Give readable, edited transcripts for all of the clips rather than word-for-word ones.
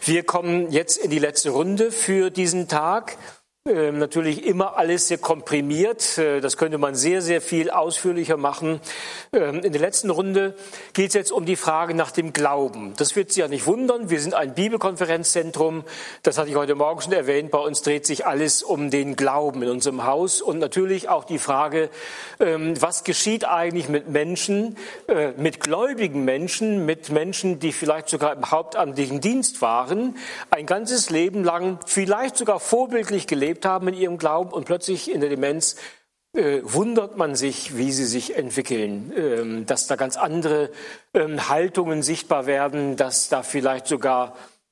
Wir kommen jetzt in die letzte Runde für diesen Tag. Natürlich immer alles sehr komprimiert. Das könnte man sehr, sehr viel ausführlicher machen. In der letzten Runde geht es jetzt um die Frage nach dem Glauben. Das wird Sie ja nicht wundern. Wir sind ein Bibelkonferenzzentrum. Das hatte ich heute Morgen schon erwähnt. Bei uns dreht sich alles um den Glauben in unserem Haus. Und natürlich auch die Frage, was geschieht eigentlich mit Menschen, mit gläubigen Menschen, mit Menschen, die vielleicht sogar im hauptamtlichen Dienst waren, ein ganzes Leben lang vielleicht sogar vorbildlich gelebt haben in ihrem Glauben und plötzlich in der Demenz wundert man sich, wie sie sich entwickeln, dass da ganz andere Haltungen sichtbar werden, dass da vielleicht sogar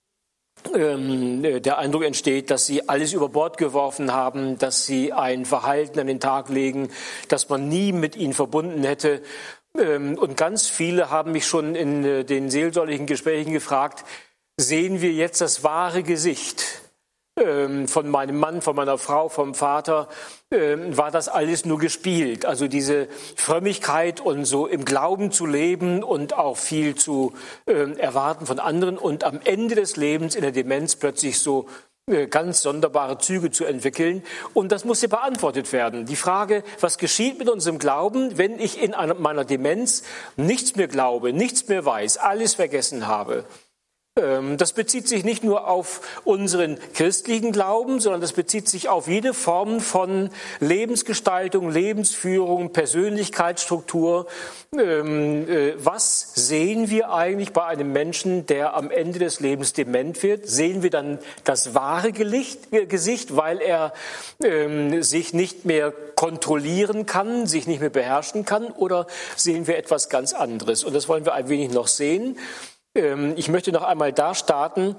der Eindruck entsteht, dass sie alles über Bord geworfen haben, dass sie ein Verhalten an den Tag legen, das man nie mit ihnen verbunden hätte. Und ganz viele haben mich schon in den seelsorgerlichen Gesprächen gefragt, sehen wir jetzt das wahre Gesicht von meinem Mann, von meiner Frau, vom Vater, war das alles nur gespielt. Also diese Frömmigkeit und so im Glauben zu leben und auch viel zu erwarten von anderen und am Ende des Lebens in der Demenz plötzlich so ganz sonderbare Züge zu entwickeln. Und das muss ja beantwortet werden. Die Frage, was geschieht mit unserem Glauben, wenn ich in meiner Demenz nichts mehr glaube, nichts mehr weiß, alles vergessen habe? Das bezieht sich nicht nur auf unseren christlichen Glauben, sondern das bezieht sich auf jede Form von Lebensgestaltung, Lebensführung, Persönlichkeitsstruktur. Was sehen wir eigentlich bei einem Menschen, der am Ende des Lebens dement wird? Sehen wir dann das wahre Gesicht, weil er sich nicht mehr kontrollieren kann, sich nicht mehr beherrschen kann? Oder sehen wir etwas ganz anderes? Und das wollen wir ein wenig noch sehen. Ich möchte noch einmal da starten,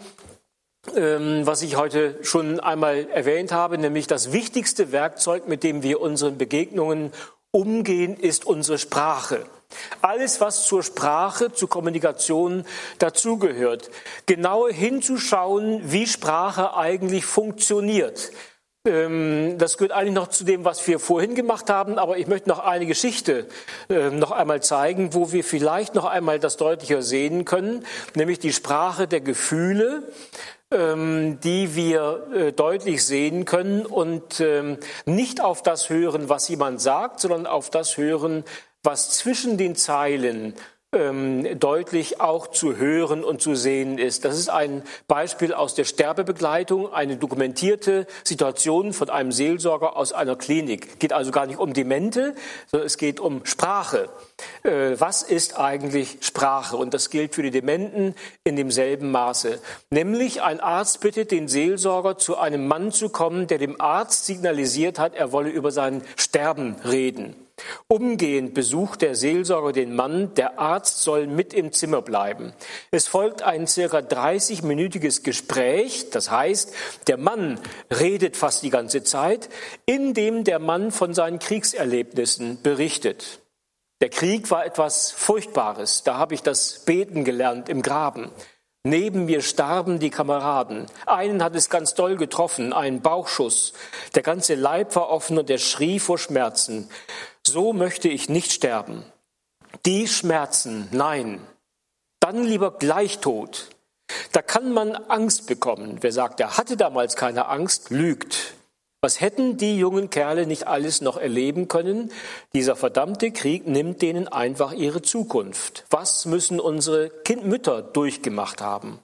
was ich heute schon einmal erwähnt habe, nämlich das wichtigste Werkzeug, mit dem wir unseren Begegnungen umgehen, ist unsere Sprache. Alles, was zur Sprache, zur Kommunikation dazugehört. Genau hinzuschauen, wie Sprache eigentlich funktioniert. Das gehört eigentlich noch zu dem, was wir vorhin gemacht haben, aber ich möchte noch eine Geschichte noch einmal zeigen, wo wir vielleicht noch einmal das deutlicher sehen können, nämlich die Sprache der Gefühle, die wir deutlich sehen können und nicht auf das hören, was jemand sagt, sondern auf das hören, was zwischen den Zeilen deutlich auch zu hören und zu sehen ist. Das ist ein Beispiel aus der Sterbebegleitung, eine dokumentierte Situation von einem Seelsorger aus einer Klinik. Es geht also gar nicht um Demente, sondern es geht um Sprache. Was ist eigentlich Sprache? Und das gilt für die Dementen in demselben Maße. Nämlich ein Arzt bittet den Seelsorger, zu einem Mann zu kommen, der dem Arzt signalisiert hat, er wolle über sein Sterben reden. Umgehend besucht der Seelsorger den Mann, der Arzt soll mit im Zimmer bleiben. Es folgt ein circa 30-minütiges Gespräch, das heißt, der Mann redet fast die ganze Zeit, in dem der Mann von seinen Kriegserlebnissen berichtet. Der Krieg war etwas Furchtbares, da habe ich das Beten gelernt im Graben. Neben mir starben die Kameraden. Einen hat es ganz doll getroffen, einen Bauchschuss. Der ganze Leib war offen und er schrie vor Schmerzen. So möchte ich nicht sterben. Die Schmerzen, nein. Dann lieber gleich tot. Da kann man Angst bekommen. Wer sagt, er hatte damals keine Angst, lügt. Was hätten die jungen Kerle nicht alles noch erleben können? Dieser verdammte Krieg nimmt denen einfach ihre Zukunft. Was müssen unsere Mütter durchgemacht haben?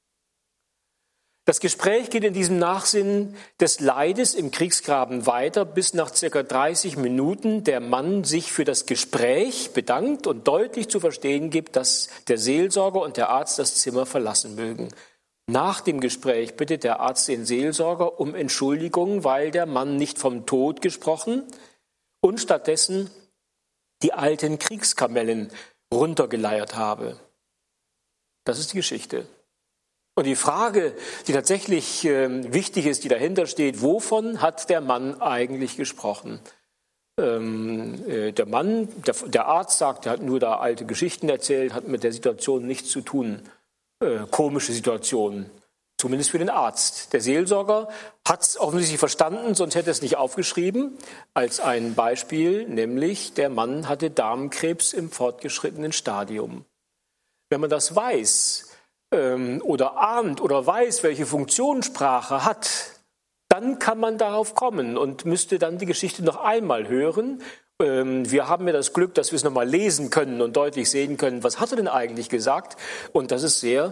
Das Gespräch geht in diesem Nachsinn des Leides im Kriegsgraben weiter, bis nach circa 30 Minuten der Mann sich für das Gespräch bedankt und deutlich zu verstehen gibt, dass der Seelsorger und der Arzt das Zimmer verlassen mögen. Nach dem Gespräch bittet der Arzt den Seelsorger um Entschuldigung, weil der Mann nicht vom Tod gesprochen und stattdessen die alten Kriegskamellen runtergeleiert habe. Das ist die Geschichte. Und die Frage, die tatsächlich wichtig ist, die dahinter steht, wovon hat der Mann eigentlich gesprochen? Der Arzt sagt, er hat nur da alte Geschichten erzählt, hat mit der Situation nichts zu tun. Komische Situation, zumindest für den Arzt. Der Seelsorger hat es offensichtlich verstanden, sonst hätte er es nicht aufgeschrieben, als ein Beispiel, nämlich der Mann hatte Darmkrebs im fortgeschrittenen Stadium. Wenn man das weiß, oder ahnt oder weiß, welche Funktion Sprache hat, dann kann man darauf kommen und müsste dann die Geschichte noch einmal hören. Wir haben ja das Glück, dass wir es nochmal lesen können und deutlich sehen können, was hat er denn eigentlich gesagt? Und das ist sehr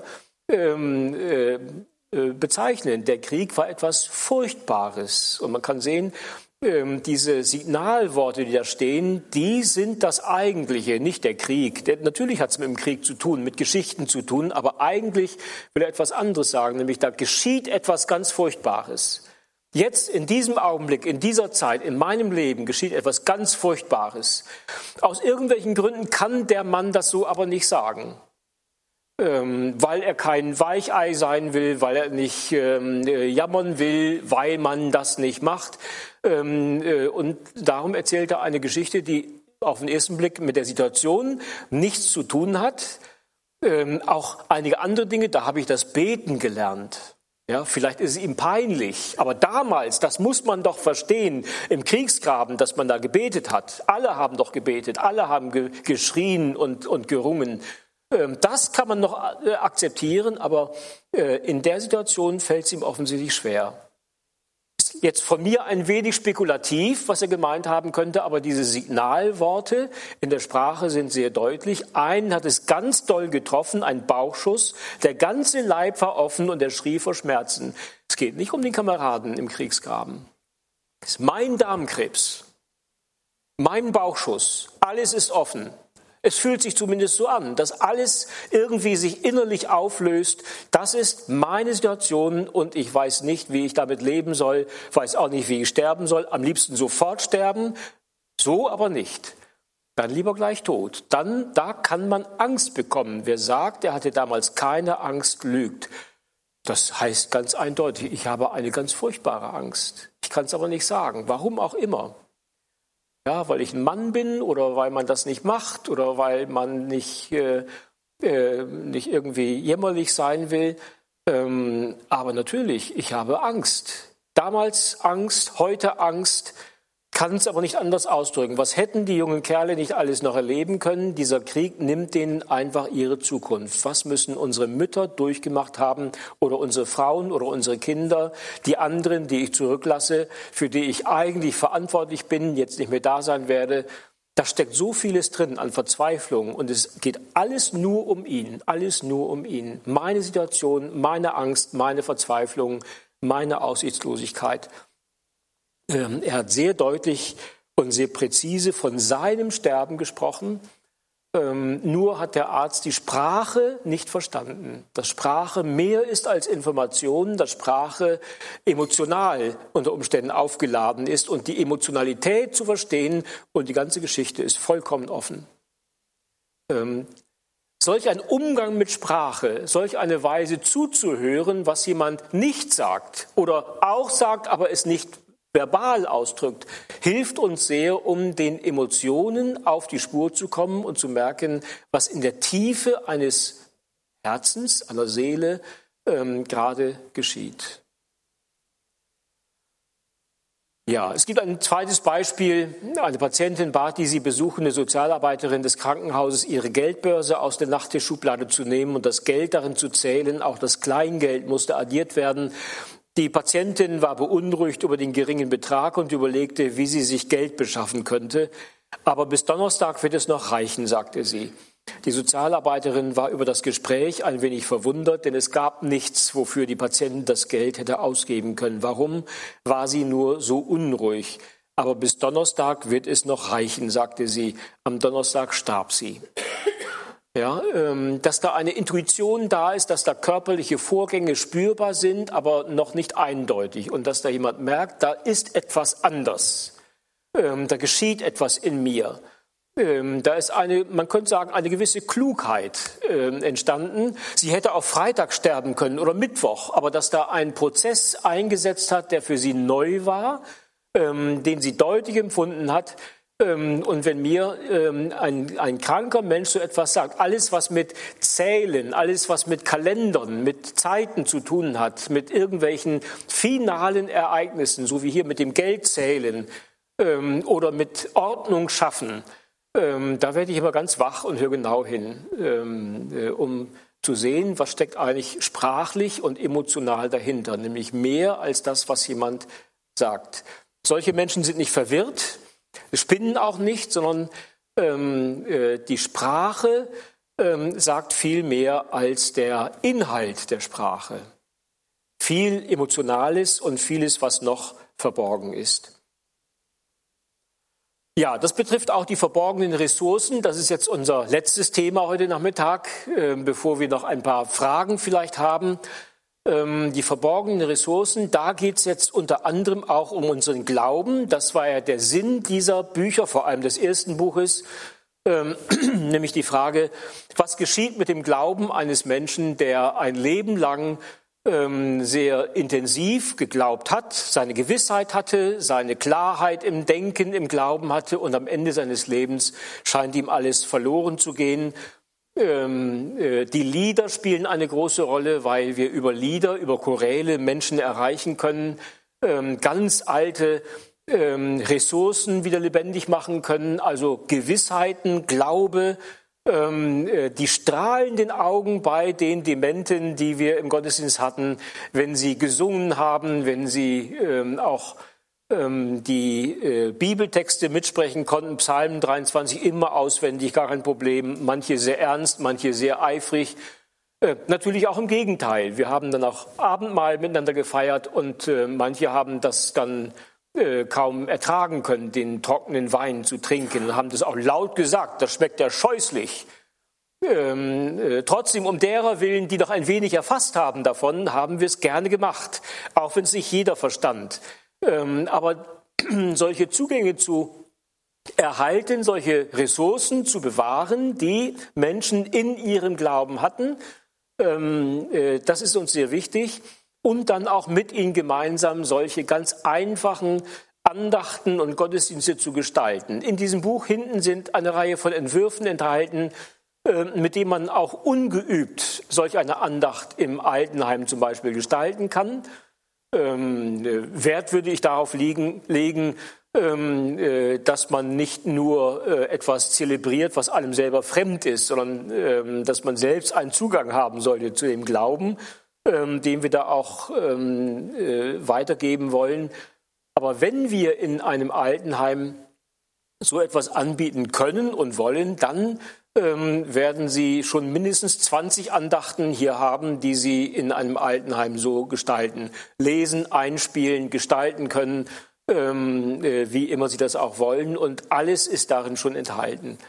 bezeichnend. Der Krieg war etwas Furchtbares. Und man kann sehen, diese Signalworte, die da stehen, die sind das Eigentliche, nicht der Krieg. Natürlich hat es mit dem Krieg zu tun, mit Geschichten zu tun, aber eigentlich will er etwas anderes sagen, nämlich da geschieht etwas ganz Furchtbares. Jetzt, in diesem Augenblick, in dieser Zeit, in meinem Leben geschieht etwas ganz Furchtbares. Aus irgendwelchen Gründen kann der Mann das so aber nicht sagen. Weil er kein Weichei sein will, weil er nicht jammern will, weil man das nicht macht. Und darum erzählt er eine Geschichte, die auf den ersten Blick mit der Situation nichts zu tun hat. Auch einige andere Dinge, da habe ich das Beten gelernt. Ja, vielleicht ist es ihm peinlich, aber damals, das muss man doch verstehen, im Kriegsgraben, dass man da gebetet hat. Alle haben doch gebetet, alle haben geschrien und gerungen. Das kann man noch akzeptieren, aber in der Situation fällt es ihm offensichtlich schwer. Ist jetzt von mir ein wenig spekulativ, was er gemeint haben könnte, aber diese Signalworte in der Sprache sind sehr deutlich. Einen hat es ganz doll getroffen, ein Bauchschuss, der ganze Leib war offen und er schrie vor Schmerzen. Es geht nicht um den Kameraden im Kriegsgraben. Es ist mein Darmkrebs, mein Bauchschuss, alles ist offen. Es fühlt sich zumindest so an, dass alles irgendwie sich innerlich auflöst. Das ist meine Situation und ich weiß nicht, wie ich damit leben soll, weiß auch nicht, wie ich sterben soll. Am liebsten sofort sterben, so aber nicht. Dann lieber gleich tot. Da kann man Angst bekommen. Wer sagt, er hatte damals keine Angst, lügt. Das heißt ganz eindeutig, ich habe eine ganz furchtbare Angst. Ich kann es aber nicht sagen, warum auch immer. Ja, weil ich ein Mann bin oder weil man das nicht macht oder weil man nicht irgendwie jämmerlich sein will. Aber natürlich, ich habe Angst. Damals Angst, heute Angst, kann es aber nicht anders ausdrücken. Was hätten die jungen Kerle nicht alles noch erleben können? Dieser Krieg nimmt denen einfach ihre Zukunft. Was müssen unsere Mütter durchgemacht haben oder unsere Frauen oder unsere Kinder, die anderen, die ich zurücklasse, für die ich eigentlich verantwortlich bin, jetzt nicht mehr da sein werde? Da steckt so vieles drin an Verzweiflung und es geht alles nur um ihn, alles nur um ihn. Meine Situation, meine Angst, meine Verzweiflung, meine Aussichtslosigkeit. Er hat sehr deutlich und sehr präzise von seinem Sterben gesprochen. Nur hat der Arzt die Sprache nicht verstanden. Dass Sprache mehr ist als Information, dass Sprache emotional unter Umständen aufgeladen ist und die Emotionalität zu verstehen und die ganze Geschichte ist vollkommen offen. Solch ein Umgang mit Sprache, solch eine Weise zuzuhören, was jemand nicht sagt oder auch sagt, aber es nicht verbal ausdrückt, hilft uns sehr, um den Emotionen auf die Spur zu kommen und zu merken, was in der Tiefe eines Herzens, einer Seele gerade geschieht. Ja, es gibt ein zweites Beispiel. Eine Patientin bat die sie besuchende Sozialarbeiterin des Krankenhauses, ihre Geldbörse aus der Nachttischschublade zu nehmen und das Geld darin zu zählen. Auch das Kleingeld musste addiert werden. Die Patientin war beunruhigt über den geringen Betrag und überlegte, wie sie sich Geld beschaffen könnte. Aber bis Donnerstag wird es noch reichen, sagte sie. Die Sozialarbeiterin war über das Gespräch ein wenig verwundert, denn es gab nichts, wofür die Patientin das Geld hätte ausgeben können. Warum war sie nur so unruhig? Aber bis Donnerstag wird es noch reichen, sagte sie. Am Donnerstag starb sie. Ja, dass da eine Intuition da ist, dass da körperliche Vorgänge spürbar sind, aber noch nicht eindeutig. Und dass da jemand merkt, da ist etwas anders. Da geschieht etwas in mir. Da ist man könnte sagen, eine gewisse Klugheit entstanden. Sie hätte auch Freitag sterben können oder Mittwoch, aber dass da ein Prozess eingesetzt hat, der für sie neu war, den sie deutlich empfunden hat. Und wenn mir ein kranker Mensch so etwas sagt, alles was mit Zählen, alles was mit Kalendern, mit Zeiten zu tun hat, mit irgendwelchen finalen Ereignissen, so wie hier mit dem Geldzählen oder mit Ordnung schaffen, da werde ich immer ganz wach und höre genau hin, um zu sehen, was steckt eigentlich sprachlich und emotional dahinter, nämlich mehr als das, was jemand sagt. Solche Menschen sind nicht verwirrt, spinnen auch nicht, sondern die Sprache sagt viel mehr als der Inhalt der Sprache. Viel Emotionales und vieles, was noch verborgen ist. Ja, das betrifft auch die verborgenen Ressourcen. Das ist jetzt unser letztes Thema heute Nachmittag, bevor wir noch ein paar Fragen vielleicht haben. Die verborgenen Ressourcen, da geht es jetzt unter anderem auch um unseren Glauben. Das war ja der Sinn dieser Bücher, vor allem des ersten Buches, nämlich die Frage, was geschieht mit dem Glauben eines Menschen, der ein Leben lang sehr intensiv geglaubt hat, seine Gewissheit hatte, seine Klarheit im Denken, im Glauben hatte und am Ende seines Lebens scheint ihm alles verloren zu gehen. Die Lieder spielen eine große Rolle, weil wir über Lieder, über Choräle Menschen erreichen können, ganz alte Ressourcen wieder lebendig machen können, also Gewissheiten, Glaube, die strahlenden Augen bei den Dementen, die wir im Gottesdienst hatten, wenn sie gesungen haben, wenn sie auch die Bibeltexte mitsprechen konnten, Psalm 23 immer auswendig, gar kein Problem, manche sehr ernst, manche sehr eifrig. Natürlich auch im Gegenteil. Wir haben dann auch Abendmahl miteinander gefeiert und manche haben das dann kaum ertragen können, den trockenen Wein zu trinken und haben das auch laut gesagt, das schmeckt ja scheußlich. Trotzdem, um derer willen, die noch ein wenig erfasst haben davon, haben wir es gerne gemacht, auch wenn es nicht jeder verstand. Aber solche Zugänge zu erhalten, solche Ressourcen zu bewahren, die Menschen in ihrem Glauben hatten, das ist uns sehr wichtig. Und dann auch mit ihnen gemeinsam solche ganz einfachen Andachten und Gottesdienste zu gestalten. In diesem Buch hinten sind eine Reihe von Entwürfen enthalten, mit denen man auch ungeübt solch eine Andacht im Altenheim zum Beispiel gestalten kann. Wert würde ich darauf legen, dass man nicht nur etwas zelebriert, was einem selber fremd ist, sondern dass man selbst einen Zugang haben sollte zu dem Glauben, den wir da auch weitergeben wollen. Aber wenn wir in einem Altenheim so etwas anbieten können und wollen, dann werden Sie schon mindestens 20 Andachten hier haben, die Sie in einem Altenheim so gestalten, lesen, einspielen, gestalten können, wie immer Sie das auch wollen. Und alles ist darin schon enthalten.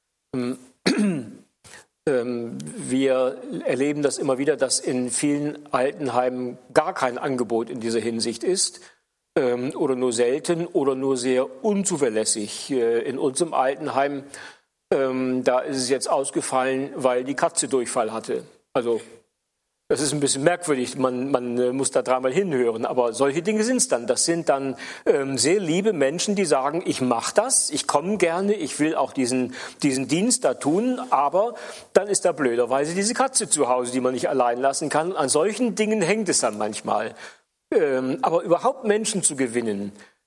Wir erleben das immer wieder, dass in vielen Altenheimen gar kein Angebot in dieser Hinsicht ist oder nur selten oder nur sehr unzuverlässig. In unserem Altenheim, da ist es jetzt ausgefallen, weil die Katze Durchfall hatte. Also das ist ein bisschen merkwürdig, man muss da dreimal hinhören, aber solche Dinge sind es dann. Das sind dann sehr liebe Menschen, die sagen, ich mache das, ich komme gerne, ich will auch diesen Dienst da tun, aber dann ist da blöderweise diese Katze zu Hause, die man nicht allein lassen kann. An solchen Dingen hängt es dann manchmal. Aber überhaupt Menschen zu gewinnen,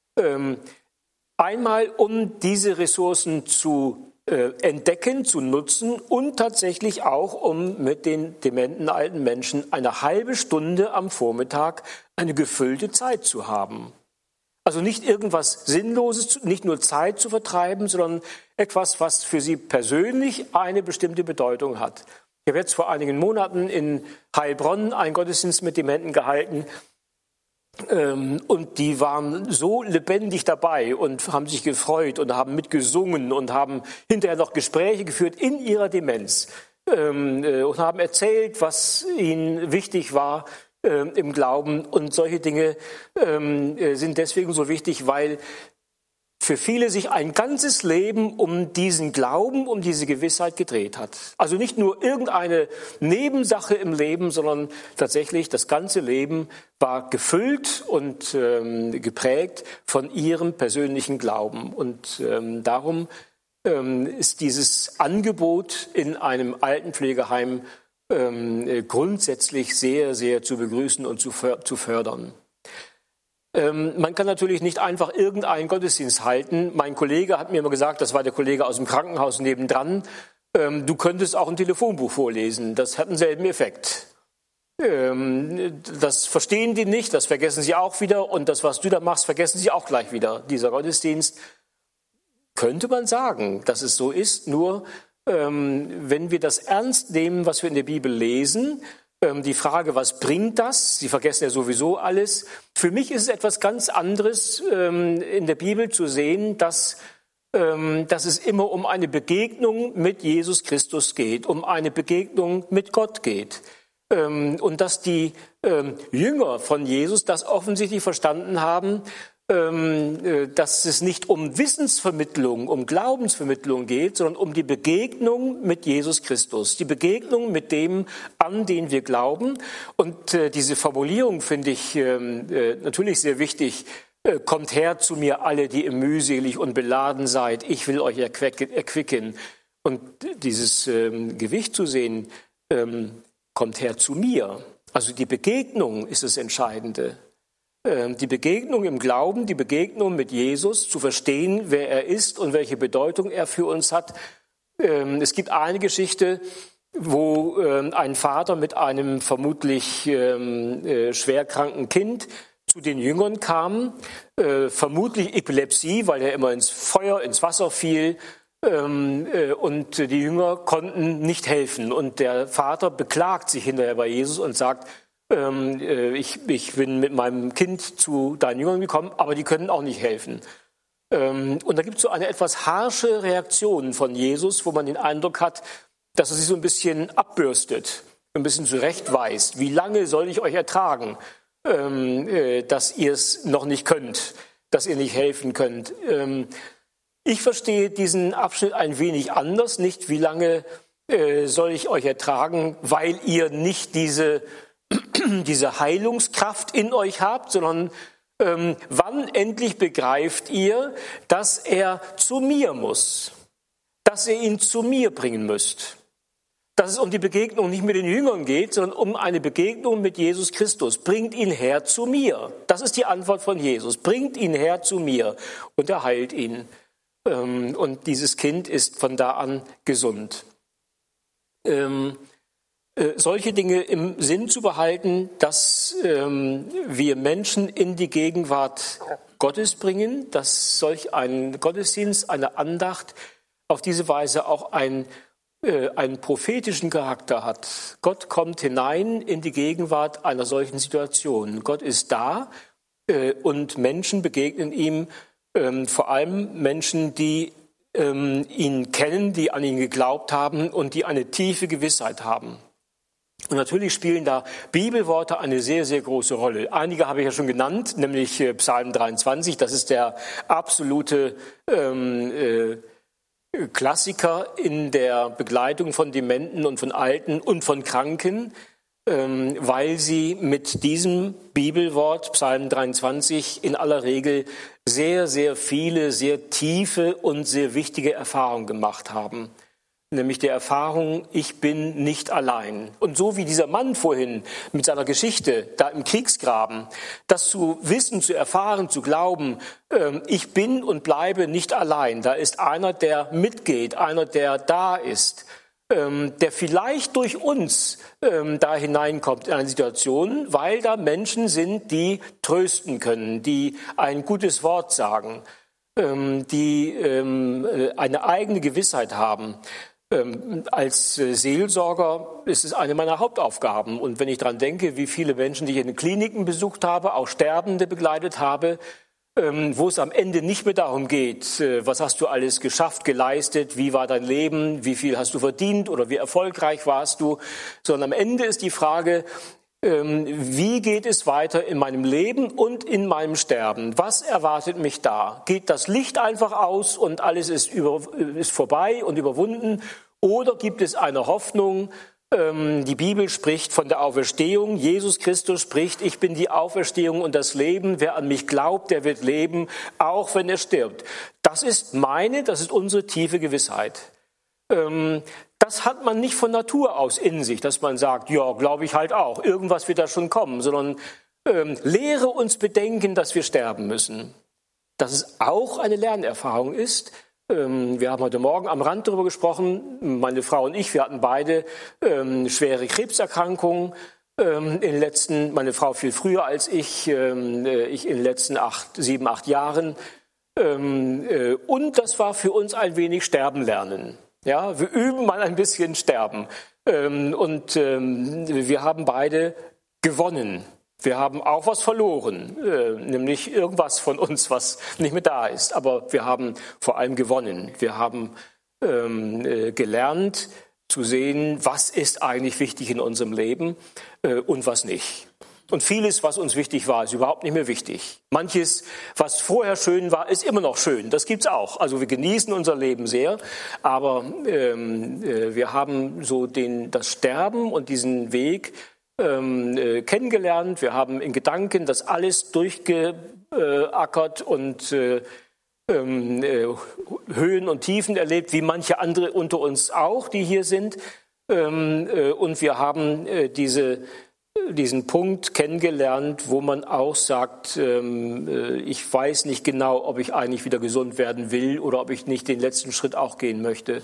einmal um diese Ressourcen zu entdecken, zu nutzen und tatsächlich auch, um mit den dementen alten Menschen eine halbe Stunde am Vormittag eine gefüllte Zeit zu haben. Also nicht irgendwas Sinnloses, nicht nur Zeit zu vertreiben, sondern etwas, was für sie persönlich eine bestimmte Bedeutung hat. Ich habe jetzt vor einigen Monaten in Heilbronn einen Gottesdienst mit Dementen gehalten. Und die waren so lebendig dabei und haben sich gefreut und haben mitgesungen und haben hinterher noch Gespräche geführt in ihrer Demenz und haben erzählt, was ihnen wichtig war im Glauben. Und solche Dinge sind deswegen so wichtig, weil für viele sich ein ganzes Leben um diesen Glauben, um diese Gewissheit gedreht hat. Also nicht nur irgendeine Nebensache im Leben, sondern tatsächlich das ganze Leben war gefüllt und geprägt von ihrem persönlichen Glauben. Und darum ist dieses Angebot in einem Altenpflegeheim grundsätzlich sehr, sehr zu begrüßen und zu fördern. Man kann natürlich nicht einfach irgendeinen Gottesdienst halten. Mein Kollege hat mir immer gesagt, das war der Kollege aus dem Krankenhaus nebendran, Du könntest auch ein Telefonbuch vorlesen, das hat denselben Effekt. Das verstehen die nicht, das vergessen sie auch wieder und das, was du da machst, vergessen sie auch gleich wieder. Dieser Gottesdienst, könnte man sagen, dass es so ist, nur wenn wir das ernst nehmen, was wir in der Bibel lesen, die Frage, was bringt das? Sie vergessen ja sowieso alles. Für mich ist es etwas ganz anderes, in der Bibel zu sehen, dass es immer um eine Begegnung mit Jesus Christus geht, um eine Begegnung mit Gott geht. Und dass die Jünger von Jesus das offensichtlich verstanden haben, dass es nicht um Wissensvermittlung, um Glaubensvermittlung geht, sondern um die Begegnung mit Jesus Christus, die Begegnung mit dem, an den wir glauben. Und diese Formulierung finde ich natürlich sehr wichtig. Kommt her zu mir alle, die ihr mühselig und beladen seid, ich will euch erquicken. Und dieses Gewicht zu sehen, kommt her zu mir. Also die Begegnung ist das Entscheidende. Die Begegnung im Glauben, die Begegnung mit Jesus, zu verstehen, wer er ist und welche Bedeutung er für uns hat. Es gibt eine Geschichte, wo ein Vater mit einem vermutlich schwerkranken Kind zu den Jüngern kam, vermutlich Epilepsie, weil er immer ins Feuer, ins Wasser fiel, und die Jünger konnten nicht helfen. Und der Vater beklagt sich hinterher bei Jesus und sagt, ich bin mit meinem Kind zu deinen Jüngern gekommen, aber die können auch nicht helfen. Und da gibt es so eine etwas harsche Reaktion von Jesus, wo man den Eindruck hat, dass er sich so ein bisschen abbürstet, ein bisschen zurechtweist. Wie lange soll ich euch ertragen, dass ihr es noch nicht könnt, dass ihr nicht helfen könnt? Ich verstehe diesen Abschnitt ein wenig anders, nicht wie lange soll ich euch ertragen, weil ihr nicht diese Heilungskraft in euch habt, sondern wann endlich begreift ihr, dass er zu mir muss, dass ihr ihn zu mir bringen müsst. Dass es um die Begegnung nicht mit den Jüngern geht, sondern um eine Begegnung mit Jesus Christus. Bringt ihn her zu mir. Das ist die Antwort von Jesus. Bringt ihn her zu mir und er heilt ihn. Und dieses Kind ist von da an gesund. Solche Dinge im Sinn zu behalten, dass wir Menschen in die Gegenwart Gottes bringen, dass solch ein Gottesdienst, eine Andacht auf diese Weise auch einen prophetischen Charakter hat. Gott kommt hinein in die Gegenwart einer solchen Situation. Gott ist da und Menschen begegnen ihm, vor allem Menschen, die ihn kennen, die an ihn geglaubt haben und die eine tiefe Gewissheit haben. Und natürlich spielen da Bibelworte eine sehr, sehr große Rolle. Einige habe ich ja schon genannt, nämlich Psalm 23, das ist der absolute Klassiker in der Begleitung von Dementen und von Alten und von Kranken, weil sie mit diesem Bibelwort, Psalm 23, in aller Regel sehr, sehr viele, sehr tiefe und sehr wichtige Erfahrungen gemacht haben. Nämlich der Erfahrung, ich bin nicht allein. Und so wie dieser Mann vorhin mit seiner Geschichte da im Kriegsgraben, das zu wissen, zu erfahren, zu glauben, ich bin und bleibe nicht allein. Da ist einer, der mitgeht, einer, der da ist, der vielleicht durch uns da hineinkommt in eine Situation, weil da Menschen sind, die trösten können, die ein gutes Wort sagen, die eine eigene Gewissheit haben. Als Seelsorger ist es eine meiner Hauptaufgaben. Und wenn ich daran denke, wie viele Menschen, die ich in den Kliniken besucht habe, auch Sterbende begleitet habe, wo es am Ende nicht mehr darum geht, was hast du alles geschafft, geleistet, wie war dein Leben, wie viel hast du verdient oder wie erfolgreich warst du, sondern am Ende ist die Frage, wie geht es weiter in meinem Leben und in meinem Sterben? Was erwartet mich da? Geht das Licht einfach aus und alles ist vorbei und überwunden? Oder gibt es eine Hoffnung? Die Bibel spricht von der Auferstehung. Jesus Christus spricht, ich bin die Auferstehung und das Leben. Wer an mich glaubt, der wird leben, auch wenn er stirbt. Das ist unsere tiefe Gewissheit. Das hat man nicht von Natur aus in sich, dass man sagt, ja, glaube ich halt auch, irgendwas wird da schon kommen, sondern lehre uns bedenken, dass wir sterben müssen. Dass es auch eine Lernerfahrung ist, Wir haben heute Morgen am Rand darüber gesprochen, meine Frau und ich, wir hatten beide schwere Krebserkrankungen. Meine Frau viel früher als ich in den letzten 7, 8 Jahren. Und das war für uns ein wenig Sterben lernen. Ja, wir üben mal ein bisschen Sterben. Wir haben beide gewonnen. Wir haben auch was verloren, nämlich irgendwas von uns, was nicht mehr da ist. Aber wir haben vor allem gewonnen. Wir haben gelernt zu sehen, was ist eigentlich wichtig in unserem Leben und was nicht. Und vieles, was uns wichtig war, ist überhaupt nicht mehr wichtig. Manches, was vorher schön war, ist immer noch schön. Das gibt's auch. Also wir genießen unser Leben sehr, aber wir haben so das Sterben und diesen Weg kennengelernt. Wir haben in Gedanken das alles durchgeackert und Höhen und Tiefen erlebt, wie manche andere unter uns auch, die hier sind. Und wir haben diesen Punkt kennengelernt, wo man auch sagt, ich weiß nicht genau, ob ich eigentlich wieder gesund werden will oder ob ich nicht den letzten Schritt auch gehen möchte,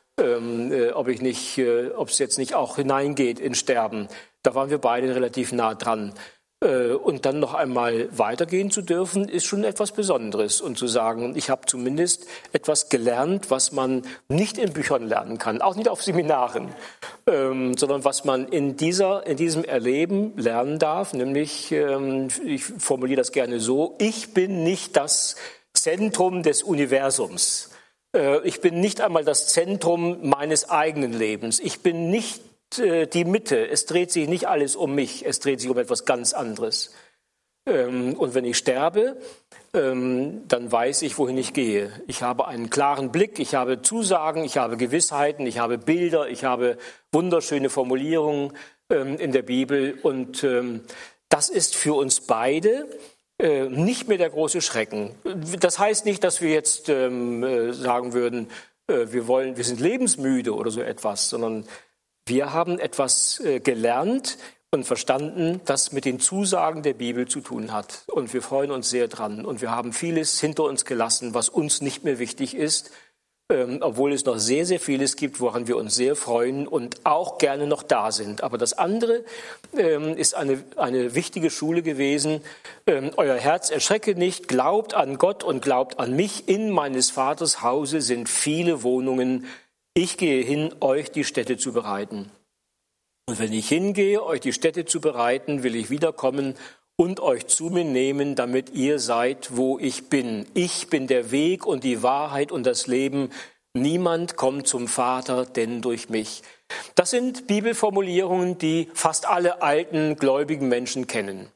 ob es jetzt nicht auch hineingeht in Sterben. Da waren wir beide relativ nah dran. Und dann noch einmal weitergehen zu dürfen, ist schon etwas Besonderes. Und zu sagen, ich habe zumindest etwas gelernt, was man nicht in Büchern lernen kann, auch nicht auf Seminaren, sondern was man in diesem Erleben lernen darf. Nämlich, ich formuliere das gerne so, ich bin nicht das Zentrum des Universums. Ich bin nicht einmal das Zentrum meines eigenen Lebens. Ich bin nicht die Mitte. Es dreht sich nicht alles um mich, es dreht sich um etwas ganz anderes. Und wenn ich sterbe, dann weiß ich, wohin ich gehe. Ich habe einen klaren Blick, ich habe Zusagen, ich habe Gewissheiten, ich habe Bilder, ich habe wunderschöne Formulierungen in der Bibel. Und das ist für uns beide nicht mehr der große Schrecken. Das heißt nicht, dass wir jetzt sagen würden, wir sind lebensmüde oder so etwas, sondern wir haben etwas gelernt und verstanden, das mit den Zusagen der Bibel zu tun hat. Und wir freuen uns sehr dran. Und wir haben vieles hinter uns gelassen, was uns nicht mehr wichtig ist, obwohl es noch sehr, sehr vieles gibt, woran wir uns sehr freuen und auch gerne noch da sind. Aber das andere ist eine wichtige Schule gewesen. Euer Herz erschrecke nicht, glaubt an Gott und glaubt an mich. In meines Vaters Hause sind viele Wohnungen. Ich gehe hin, euch die Stätte zu bereiten. Und wenn ich hingehe, euch die Stätte zu bereiten, will ich wiederkommen und euch zu mir nehmen, damit ihr seid, wo ich bin. Ich bin der Weg und die Wahrheit und das Leben. Niemand kommt zum Vater, denn durch mich. Das sind Bibelformulierungen, die fast alle alten gläubigen Menschen kennen.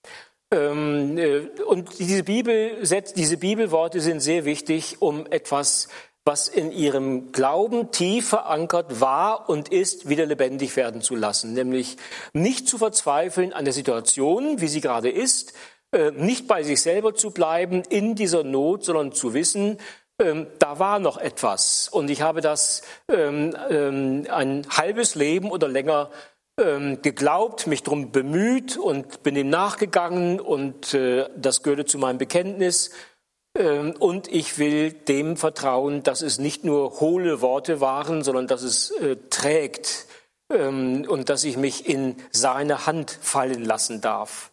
Und diese Bibelworte sind sehr wichtig, um etwas, was in ihrem Glauben tief verankert war und ist, wieder lebendig werden zu lassen. Nämlich nicht zu verzweifeln an der Situation, wie sie gerade ist, nicht bei sich selber zu bleiben in dieser Not, sondern zu wissen, da war noch etwas. Und ich habe das ein halbes Leben oder länger geglaubt, mich darum bemüht und bin dem nachgegangen und das gehörte zu meinem Bekenntnis. Und ich will dem vertrauen, dass es nicht nur hohle Worte waren, sondern dass es trägt und dass ich mich in seine Hand fallen lassen darf.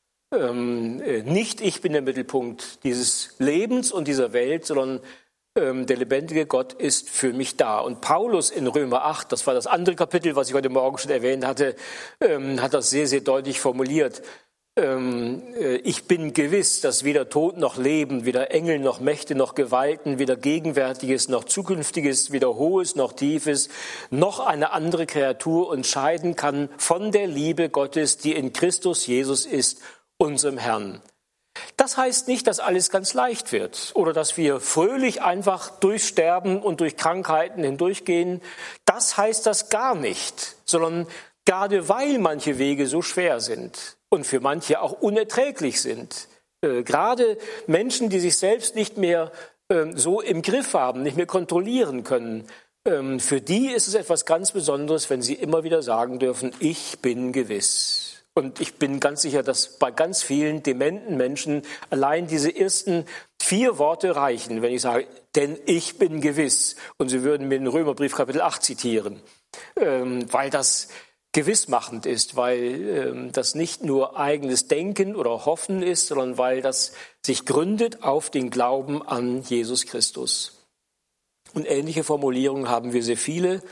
Nicht ich bin der Mittelpunkt dieses Lebens und dieser Welt, sondern der lebendige Gott ist für mich da. Und Paulus in Römer 8, das war das andere Kapitel, was ich heute Morgen schon erwähnt hatte, hat das sehr, sehr deutlich formuliert. Ich bin gewiss, dass weder Tod noch Leben, weder Engel noch Mächte noch Gewalten, weder Gegenwärtiges noch Zukünftiges, weder Hohes noch Tiefes, noch eine andere Kreatur uns scheiden kann von der Liebe Gottes, die in Christus Jesus ist, unserem Herrn. Das heißt nicht, dass alles ganz leicht wird oder dass wir fröhlich einfach durch Sterben und durch Krankheiten hindurchgehen. Das heißt das gar nicht, sondern gerade weil manche Wege so schwer sind und für manche auch unerträglich sind, gerade Menschen, die sich selbst nicht mehr so im Griff haben, nicht mehr kontrollieren können, für die ist es etwas ganz Besonderes, wenn sie immer wieder sagen dürfen, ich bin gewiss. Und ich bin ganz sicher, dass bei ganz vielen dementen Menschen allein diese ersten 4 Worte reichen, wenn ich sage, denn ich bin gewiss. Und Sie würden mir den Römerbrief Kapitel 8 zitieren, weil das gewissmachend ist, weil das nicht nur eigenes Denken oder Hoffen ist, sondern weil das sich gründet auf den Glauben an Jesus Christus. Und ähnliche Formulierungen haben wir sehr viele.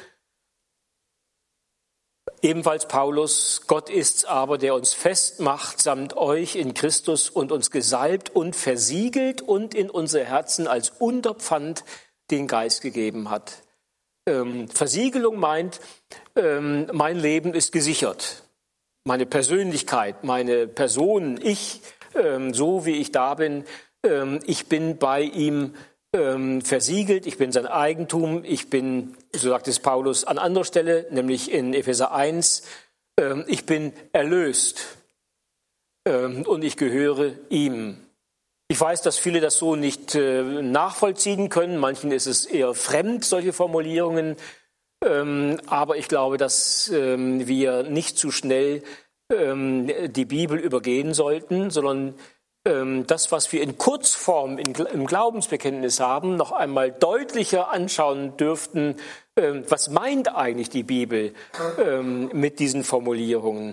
Ebenfalls Paulus, Gott ist's aber, der uns festmacht samt euch in Christus und uns gesalbt und versiegelt und in unsere Herzen als Unterpfand den Geist gegeben hat. Versiegelung meint, mein Leben ist gesichert. Meine Persönlichkeit, meine Person, ich, so wie ich da bin, ich bin bei ihm versiegelt, ich bin sein Eigentum, ich bin, so sagt es Paulus an anderer Stelle, nämlich in Epheser 1, ich bin erlöst und ich gehöre ihm. Ich weiß, dass viele das so nicht nachvollziehen können, manchen ist es eher fremd, solche Formulierungen, aber ich glaube, dass wir nicht zu schnell die Bibel übergehen sollten, sondern das, was wir in Kurzform im Glaubensbekenntnis haben, noch einmal deutlicher anschauen dürften, was meint eigentlich die Bibel mit diesen Formulierungen.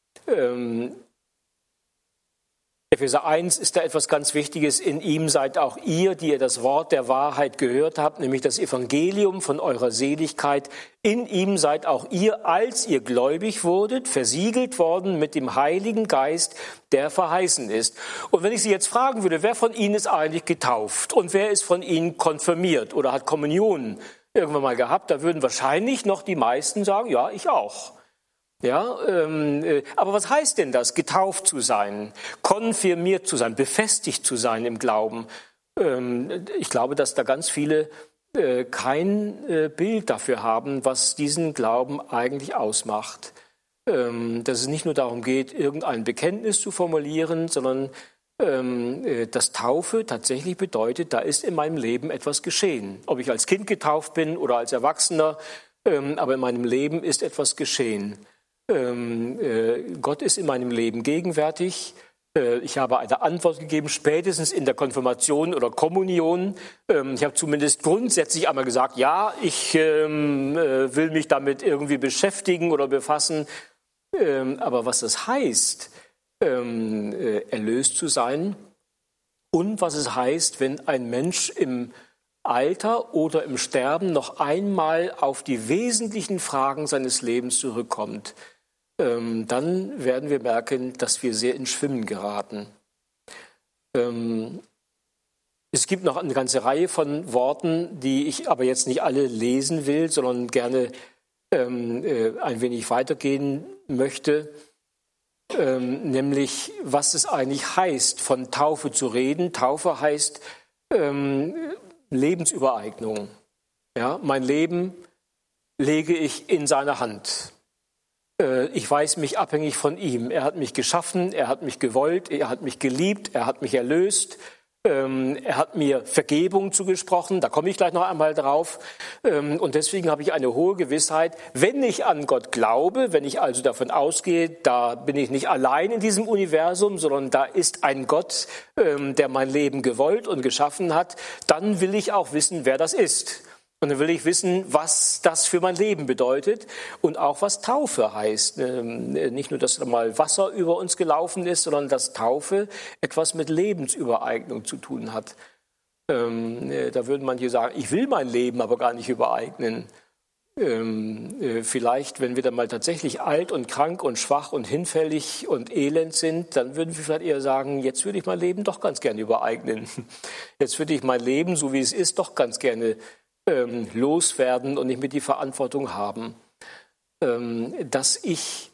Epheser 1 ist da etwas ganz Wichtiges. In ihm seid auch ihr, die ihr das Wort der Wahrheit gehört habt, nämlich das Evangelium von eurer Seligkeit. In ihm seid auch ihr, als ihr gläubig wurdet, versiegelt worden mit dem Heiligen Geist, der verheißen ist. Und wenn ich Sie jetzt fragen würde, wer von Ihnen ist eigentlich getauft und wer ist von Ihnen konfirmiert oder hat Kommunion irgendwann mal gehabt, da würden wahrscheinlich noch die meisten sagen, ja, ich auch. Ja, aber was heißt denn das, getauft zu sein, konfirmiert zu sein, befestigt zu sein im Glauben? Ich glaube, dass da ganz viele kein Bild dafür haben, was diesen Glauben eigentlich ausmacht. Dass es nicht nur darum geht, irgendein Bekenntnis zu formulieren, sondern dass Taufe tatsächlich bedeutet, da ist in meinem Leben etwas geschehen. Ob ich als Kind getauft bin oder als Erwachsener, aber in meinem Leben ist etwas geschehen. Gott ist in meinem Leben gegenwärtig. Ich habe eine Antwort gegeben, spätestens in der Konfirmation oder Kommunion. Ich habe zumindest grundsätzlich einmal gesagt, ja, ich will mich damit irgendwie beschäftigen oder befassen. Aber was das heißt, erlöst zu sein und was es heißt, wenn ein Mensch im Alter oder im Sterben noch einmal auf die wesentlichen Fragen seines Lebens zurückkommt, dann werden wir merken, dass wir sehr ins Schwimmen geraten. Es gibt noch eine ganze Reihe von Worten, die ich aber jetzt nicht alle lesen will, sondern gerne ein wenig weitergehen möchte, nämlich was es eigentlich heißt, von Taufe zu reden. Taufe heißt Lebensübereignung. Ja, mein Leben lege ich in seine Hand. Ich weiß mich abhängig von ihm. Er hat mich geschaffen, er hat mich gewollt, er hat mich geliebt, er hat mich erlöst. Er hat mir Vergebung zugesprochen, da komme ich gleich noch einmal drauf. Und deswegen habe ich eine hohe Gewissheit, wenn ich an Gott glaube, wenn ich also davon ausgehe, da bin ich nicht allein in diesem Universum, sondern da ist ein Gott, der mein Leben gewollt und geschaffen hat, dann will ich auch wissen, wer das ist. Und dann will ich wissen, was das für mein Leben bedeutet und auch was Taufe heißt. Nicht nur, dass da mal Wasser über uns gelaufen ist, sondern dass Taufe etwas mit Lebensübereignung zu tun hat. Da würden manche sagen, ich will mein Leben aber gar nicht übereignen. Vielleicht, wenn wir dann mal tatsächlich alt und krank und schwach und hinfällig und elend sind, dann würden wir vielleicht eher sagen, jetzt würde ich mein Leben doch ganz gerne übereignen. Jetzt würde ich mein Leben, so wie es ist, doch ganz gerne loswerden und nicht mehr die Verantwortung haben, dass ich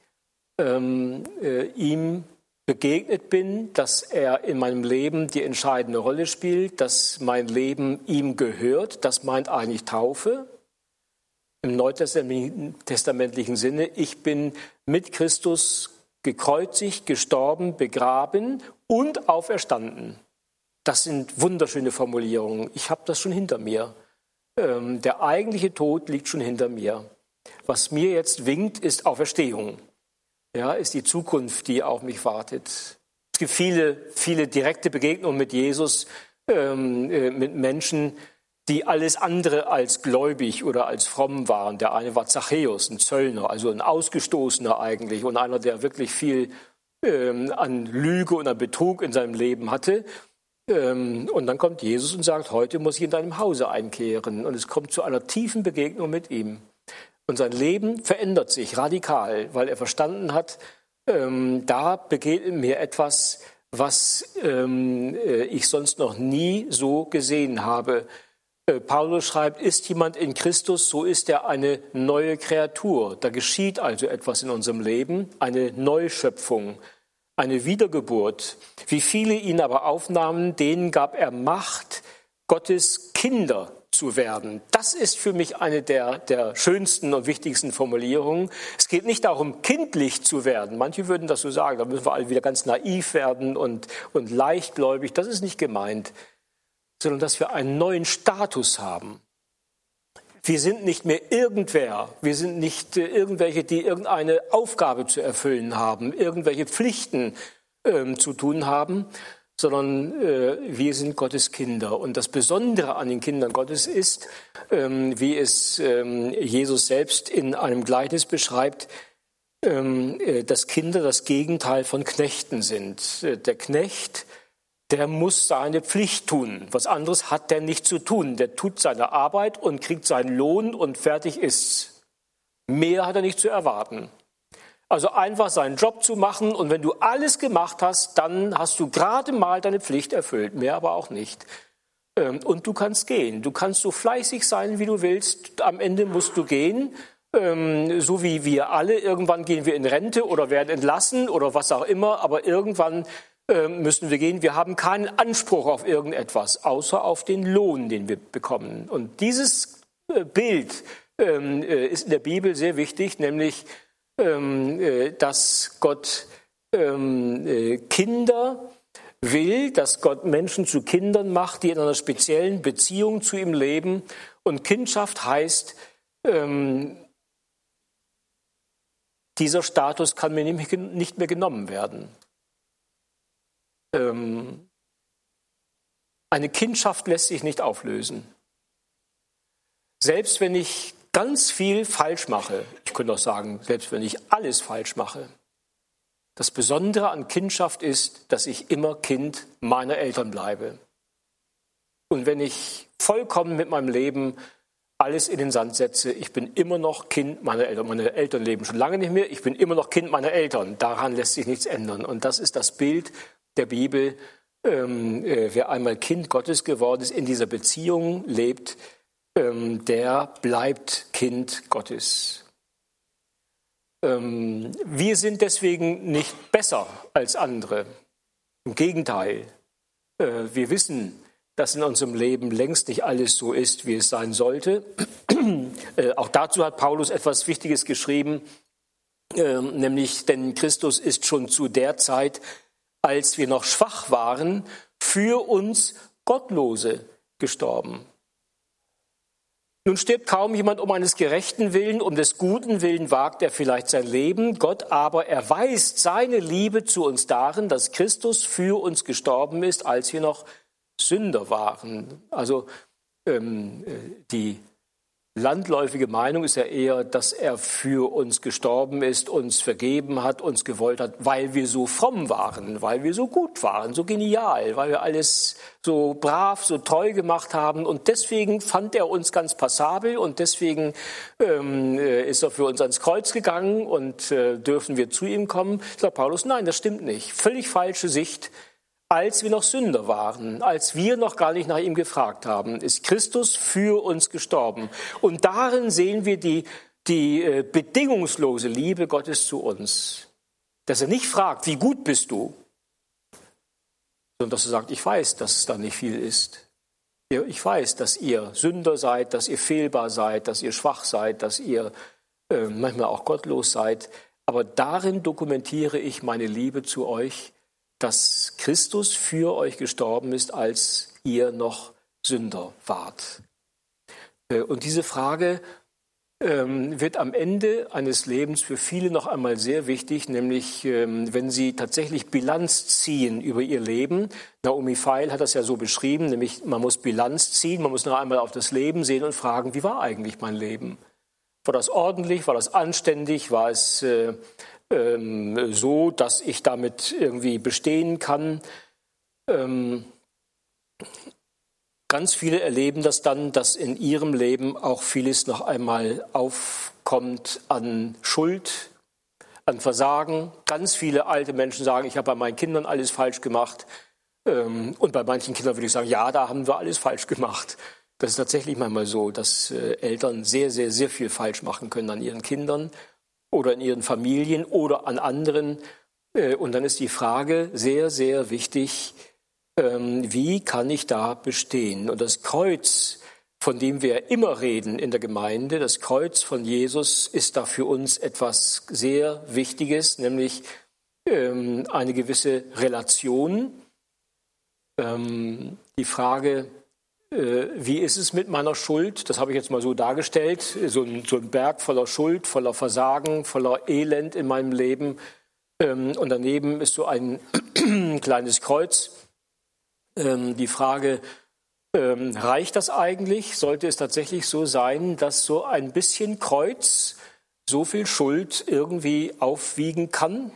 ihm begegnet bin, dass er in meinem Leben die entscheidende Rolle spielt, dass mein Leben ihm gehört. Das meint eigentlich Taufe im neutestamentlichen Sinne. Ich bin mit Christus gekreuzigt, gestorben, begraben und auferstanden. Das sind wunderschöne Formulierungen. Ich habe das schon hinter mir. Der eigentliche Tod liegt schon hinter mir. Was mir jetzt winkt, ist Auferstehung. Ja, ist die Zukunft, die auf mich wartet. Es gibt viele, viele direkte Begegnungen mit Jesus, mit Menschen, die alles andere als gläubig oder als fromm waren. Der eine war Zachäus, ein Zöllner, also ein Ausgestoßener eigentlich und einer, der wirklich viel an Lüge und an Betrug in seinem Leben hatte. Und dann kommt Jesus und sagt, heute muss ich in deinem Hause einkehren. Und es kommt zu einer tiefen Begegnung mit ihm. Und sein Leben verändert sich radikal, weil er verstanden hat, da begegnet mir etwas, was ich sonst noch nie so gesehen habe. Paulus schreibt, ist jemand in Christus, so ist er eine neue Kreatur. Da geschieht also etwas in unserem Leben, eine Neuschöpfung, eine Wiedergeburt. Wie viele ihn aber aufnahmen, denen gab er Macht, Gottes Kinder zu werden. Das ist für mich eine der schönsten und wichtigsten Formulierungen. Es geht nicht darum, kindlich zu werden. Manche würden das so sagen, da müssen wir alle wieder ganz naiv werden und leichtgläubig. Das ist nicht gemeint, sondern dass wir einen neuen Status haben. Wir sind nicht mehr irgendwer. Wir sind nicht irgendwelche, die irgendeine Aufgabe zu erfüllen haben, irgendwelche Pflichten zu tun haben, sondern wir sind Gottes Kinder. Und das Besondere an den Kindern Gottes ist, wie es Jesus selbst in einem Gleichnis beschreibt, dass Kinder das Gegenteil von Knechten sind. Der Knecht, der muss seine Pflicht tun. Was anderes hat der nicht zu tun. Der tut seine Arbeit und kriegt seinen Lohn und fertig ist's. Mehr hat er nicht zu erwarten. Also einfach seinen Job zu machen und wenn du alles gemacht hast, dann hast du gerade mal deine Pflicht erfüllt, mehr aber auch nicht. Und du kannst gehen. Du kannst so fleißig sein, wie du willst. Am Ende musst du gehen. So wie wir alle. Irgendwann gehen wir in Rente oder werden entlassen oder was auch immer. Aber irgendwann müssen wir gehen. Wir haben keinen Anspruch auf irgendetwas, außer auf den Lohn, den wir bekommen. Und dieses Bild ist in der Bibel sehr wichtig, nämlich, dass Gott Kinder will, dass Gott Menschen zu Kindern macht, die in einer speziellen Beziehung zu ihm leben. Und Kindschaft heißt, dieser Status kann mir nicht mehr genommen werden. Eine Kindschaft lässt sich nicht auflösen. Selbst wenn ich ganz viel falsch mache, ich könnte auch sagen, selbst wenn ich alles falsch mache, das Besondere an Kindschaft ist, dass ich immer Kind meiner Eltern bleibe. Und wenn ich vollkommen mit meinem Leben alles in den Sand setze, ich bin immer noch Kind meiner Eltern. Meine Eltern leben schon lange nicht mehr, ich bin immer noch Kind meiner Eltern. Daran lässt sich nichts ändern. Und das ist das Bild der Bibel. Wer einmal Kind Gottes geworden ist, in dieser Beziehung lebt, der bleibt Kind Gottes. Wir sind deswegen nicht besser als andere. Im Gegenteil, wir wissen, dass in unserem Leben längst nicht alles so ist, wie es sein sollte. Auch dazu hat Paulus etwas Wichtiges geschrieben, nämlich, denn Christus ist schon zu der Zeit, als wir noch schwach waren, für uns Gottlose gestorben. Nun stirbt kaum jemand um eines gerechten Willen, um des guten Willen wagt er vielleicht sein Leben. Gott aber erweist seine Liebe zu uns darin, dass Christus für uns gestorben ist, als wir noch Sünder waren. Also die landläufige Meinung ist ja eher, dass er für uns gestorben ist, uns vergeben hat, uns gewollt hat, weil wir so fromm waren, weil wir so gut waren, so genial, weil wir alles so brav, so treu gemacht haben. Und deswegen fand er uns ganz passabel und deswegen ist er für uns ans Kreuz gegangen und dürfen wir zu ihm kommen. Sagt Paulus, nein, das stimmt nicht. Völlig falsche Sicht. Als wir noch Sünder waren, als wir noch gar nicht nach ihm gefragt haben, ist Christus für uns gestorben. Und darin sehen wir die bedingungslose Liebe Gottes zu uns. Dass er nicht fragt, wie gut bist du, sondern dass er sagt, ich weiß, dass es da nicht viel ist. Ich weiß, dass ihr Sünder seid, dass ihr fehlbar seid, dass ihr schwach seid, dass ihr manchmal auch gottlos seid. Aber darin dokumentiere ich meine Liebe zu euch, dass Christus für euch gestorben ist, als ihr noch Sünder wart. Und diese Frage wird am Ende eines Lebens für viele noch einmal sehr wichtig, nämlich wenn sie tatsächlich Bilanz ziehen über ihr Leben. Naomi Feil hat das ja so beschrieben, nämlich man muss Bilanz ziehen, man muss noch einmal auf das Leben sehen und fragen, wie war eigentlich mein Leben? War das ordentlich, war das anständig, war es so, dass ich damit irgendwie bestehen kann? Ganz viele erleben das dann, dass in ihrem Leben auch vieles noch einmal aufkommt an Schuld, an Versagen. Ganz viele alte Menschen sagen, ich habe bei meinen Kindern alles falsch gemacht. Und bei manchen Kindern würde ich sagen, ja, da haben wir alles falsch gemacht. Das ist tatsächlich manchmal so, dass Eltern sehr, sehr, sehr viel falsch machen können an ihren Kindern oder in ihren Familien oder an anderen. Und dann ist die Frage sehr, sehr wichtig, wie kann ich da bestehen? Und das Kreuz, von dem wir immer reden in der Gemeinde, das Kreuz von Jesus ist da für uns etwas sehr Wichtiges, nämlich eine gewisse Relation. Die Frage, wie ist es mit meiner Schuld? Das habe ich jetzt mal so dargestellt. So ein Berg voller Schuld, voller Versagen, voller Elend in meinem Leben. Und daneben ist so ein kleines Kreuz. Die Frage, reicht das eigentlich? Sollte es tatsächlich so sein, dass so ein bisschen Kreuz so viel Schuld irgendwie aufwiegen kann?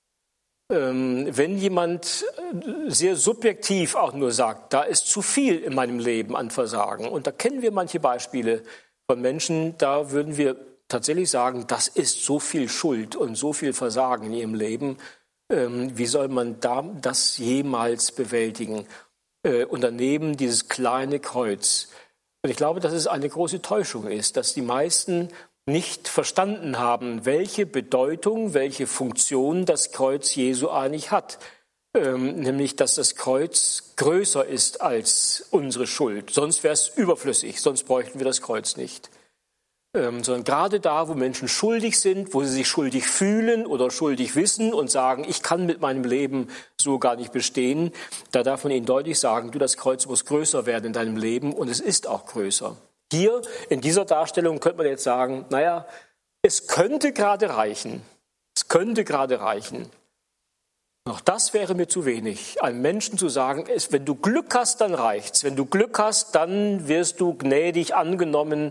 Wenn jemand sehr subjektiv auch nur sagt, da ist zu viel in meinem Leben an Versagen, und da kennen wir manche Beispiele von Menschen, da würden wir tatsächlich sagen, das ist so viel Schuld und so viel Versagen in ihrem Leben, wie soll man das jemals bewältigen? Und daneben dieses kleine Kreuz. Und ich glaube, dass es eine große Täuschung ist, dass die meisten nicht verstanden haben, welche Bedeutung, welche Funktion das Kreuz Jesu eigentlich hat. Nämlich, dass das Kreuz größer ist als unsere Schuld. Sonst wäre es überflüssig, sonst bräuchten wir das Kreuz nicht. Sondern gerade da, wo Menschen schuldig sind, wo sie sich schuldig fühlen oder schuldig wissen und sagen, ich kann mit meinem Leben so gar nicht bestehen, da darf man ihnen deutlich sagen, du, das Kreuz muss größer werden in deinem Leben, und es ist auch größer. Hier in dieser Darstellung könnte man jetzt sagen, naja, es könnte gerade reichen. Es könnte gerade reichen. Auch das wäre mir zu wenig, einem Menschen zu sagen, wenn du Glück hast, dann reicht's. Wenn du Glück hast, dann wirst du gnädig angenommen.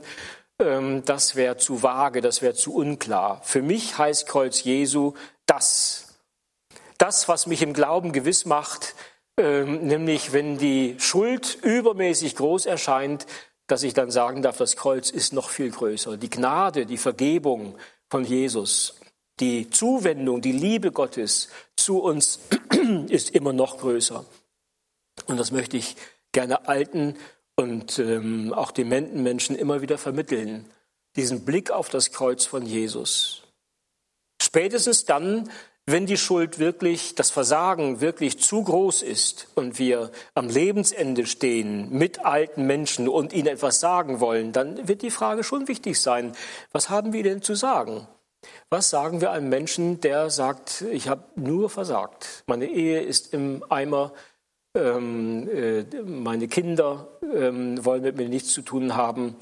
Das wäre zu vage, das wäre zu unklar. Für mich heißt Kreuz Jesu das, was mich im Glauben gewiss macht, nämlich wenn die Schuld übermäßig groß erscheint, dass ich dann sagen darf, das Kreuz ist noch viel größer. Die Gnade, die Vergebung von Jesus, die Zuwendung, die Liebe Gottes zu uns ist immer noch größer. Und das möchte ich gerne alten und auch dementen Menschen immer wieder vermitteln, diesen Blick auf das Kreuz von Jesus. Spätestens dann, wenn die Schuld wirklich, das Versagen wirklich zu groß ist und wir am Lebensende stehen mit alten Menschen und ihnen etwas sagen wollen, dann wird die Frage schon wichtig sein, was haben wir denn zu sagen? Was sagen wir einem Menschen, der sagt, ich habe nur versagt, meine Ehe ist im Eimer, meine Kinder wollen mit mir nichts zu tun haben.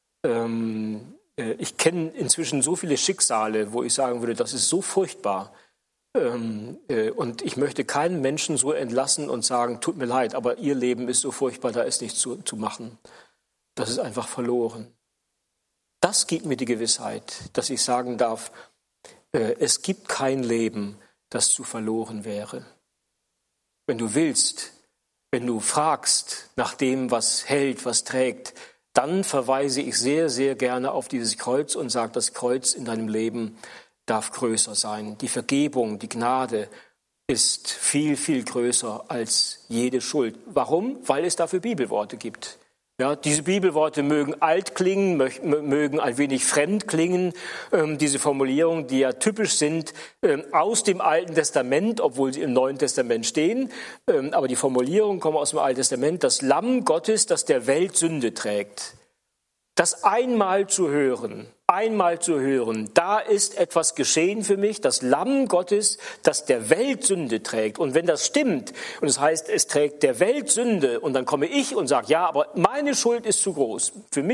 Ich kenne inzwischen so viele Schicksale, wo ich sagen würde, das ist so furchtbar. Und ich möchte keinen Menschen so entlassen und sagen, tut mir leid, aber ihr Leben ist so furchtbar, da ist nichts zu machen. Das ist einfach verloren. Das gibt mir die Gewissheit, dass ich sagen darf, es gibt kein Leben, das zu verloren wäre. Wenn du willst, wenn du fragst nach dem, was hält, was trägt, dann verweise ich sehr, sehr gerne auf dieses Kreuz und sage, das Kreuz in deinem Leben darf größer sein. Die Vergebung, die Gnade ist viel, viel größer als jede Schuld. Warum? Weil es dafür Bibelworte gibt. Ja, diese Bibelworte mögen alt klingen, mögen ein wenig fremd klingen, diese Formulierungen, die ja typisch sind aus dem Alten Testament, obwohl sie im Neuen Testament stehen. Aber die Formulierungen kommen aus dem Alten Testament. Das Lamm Gottes, das der Welt Sünde trägt. Das einmal zu hören, da ist etwas geschehen für mich, das Lamm Gottes, das der Welt Sünde trägt. Und wenn das stimmt, und es heißt, es trägt der Welt Sünde, und dann komme ich und sage, ja, aber meine Schuld ist zu groß. Für mich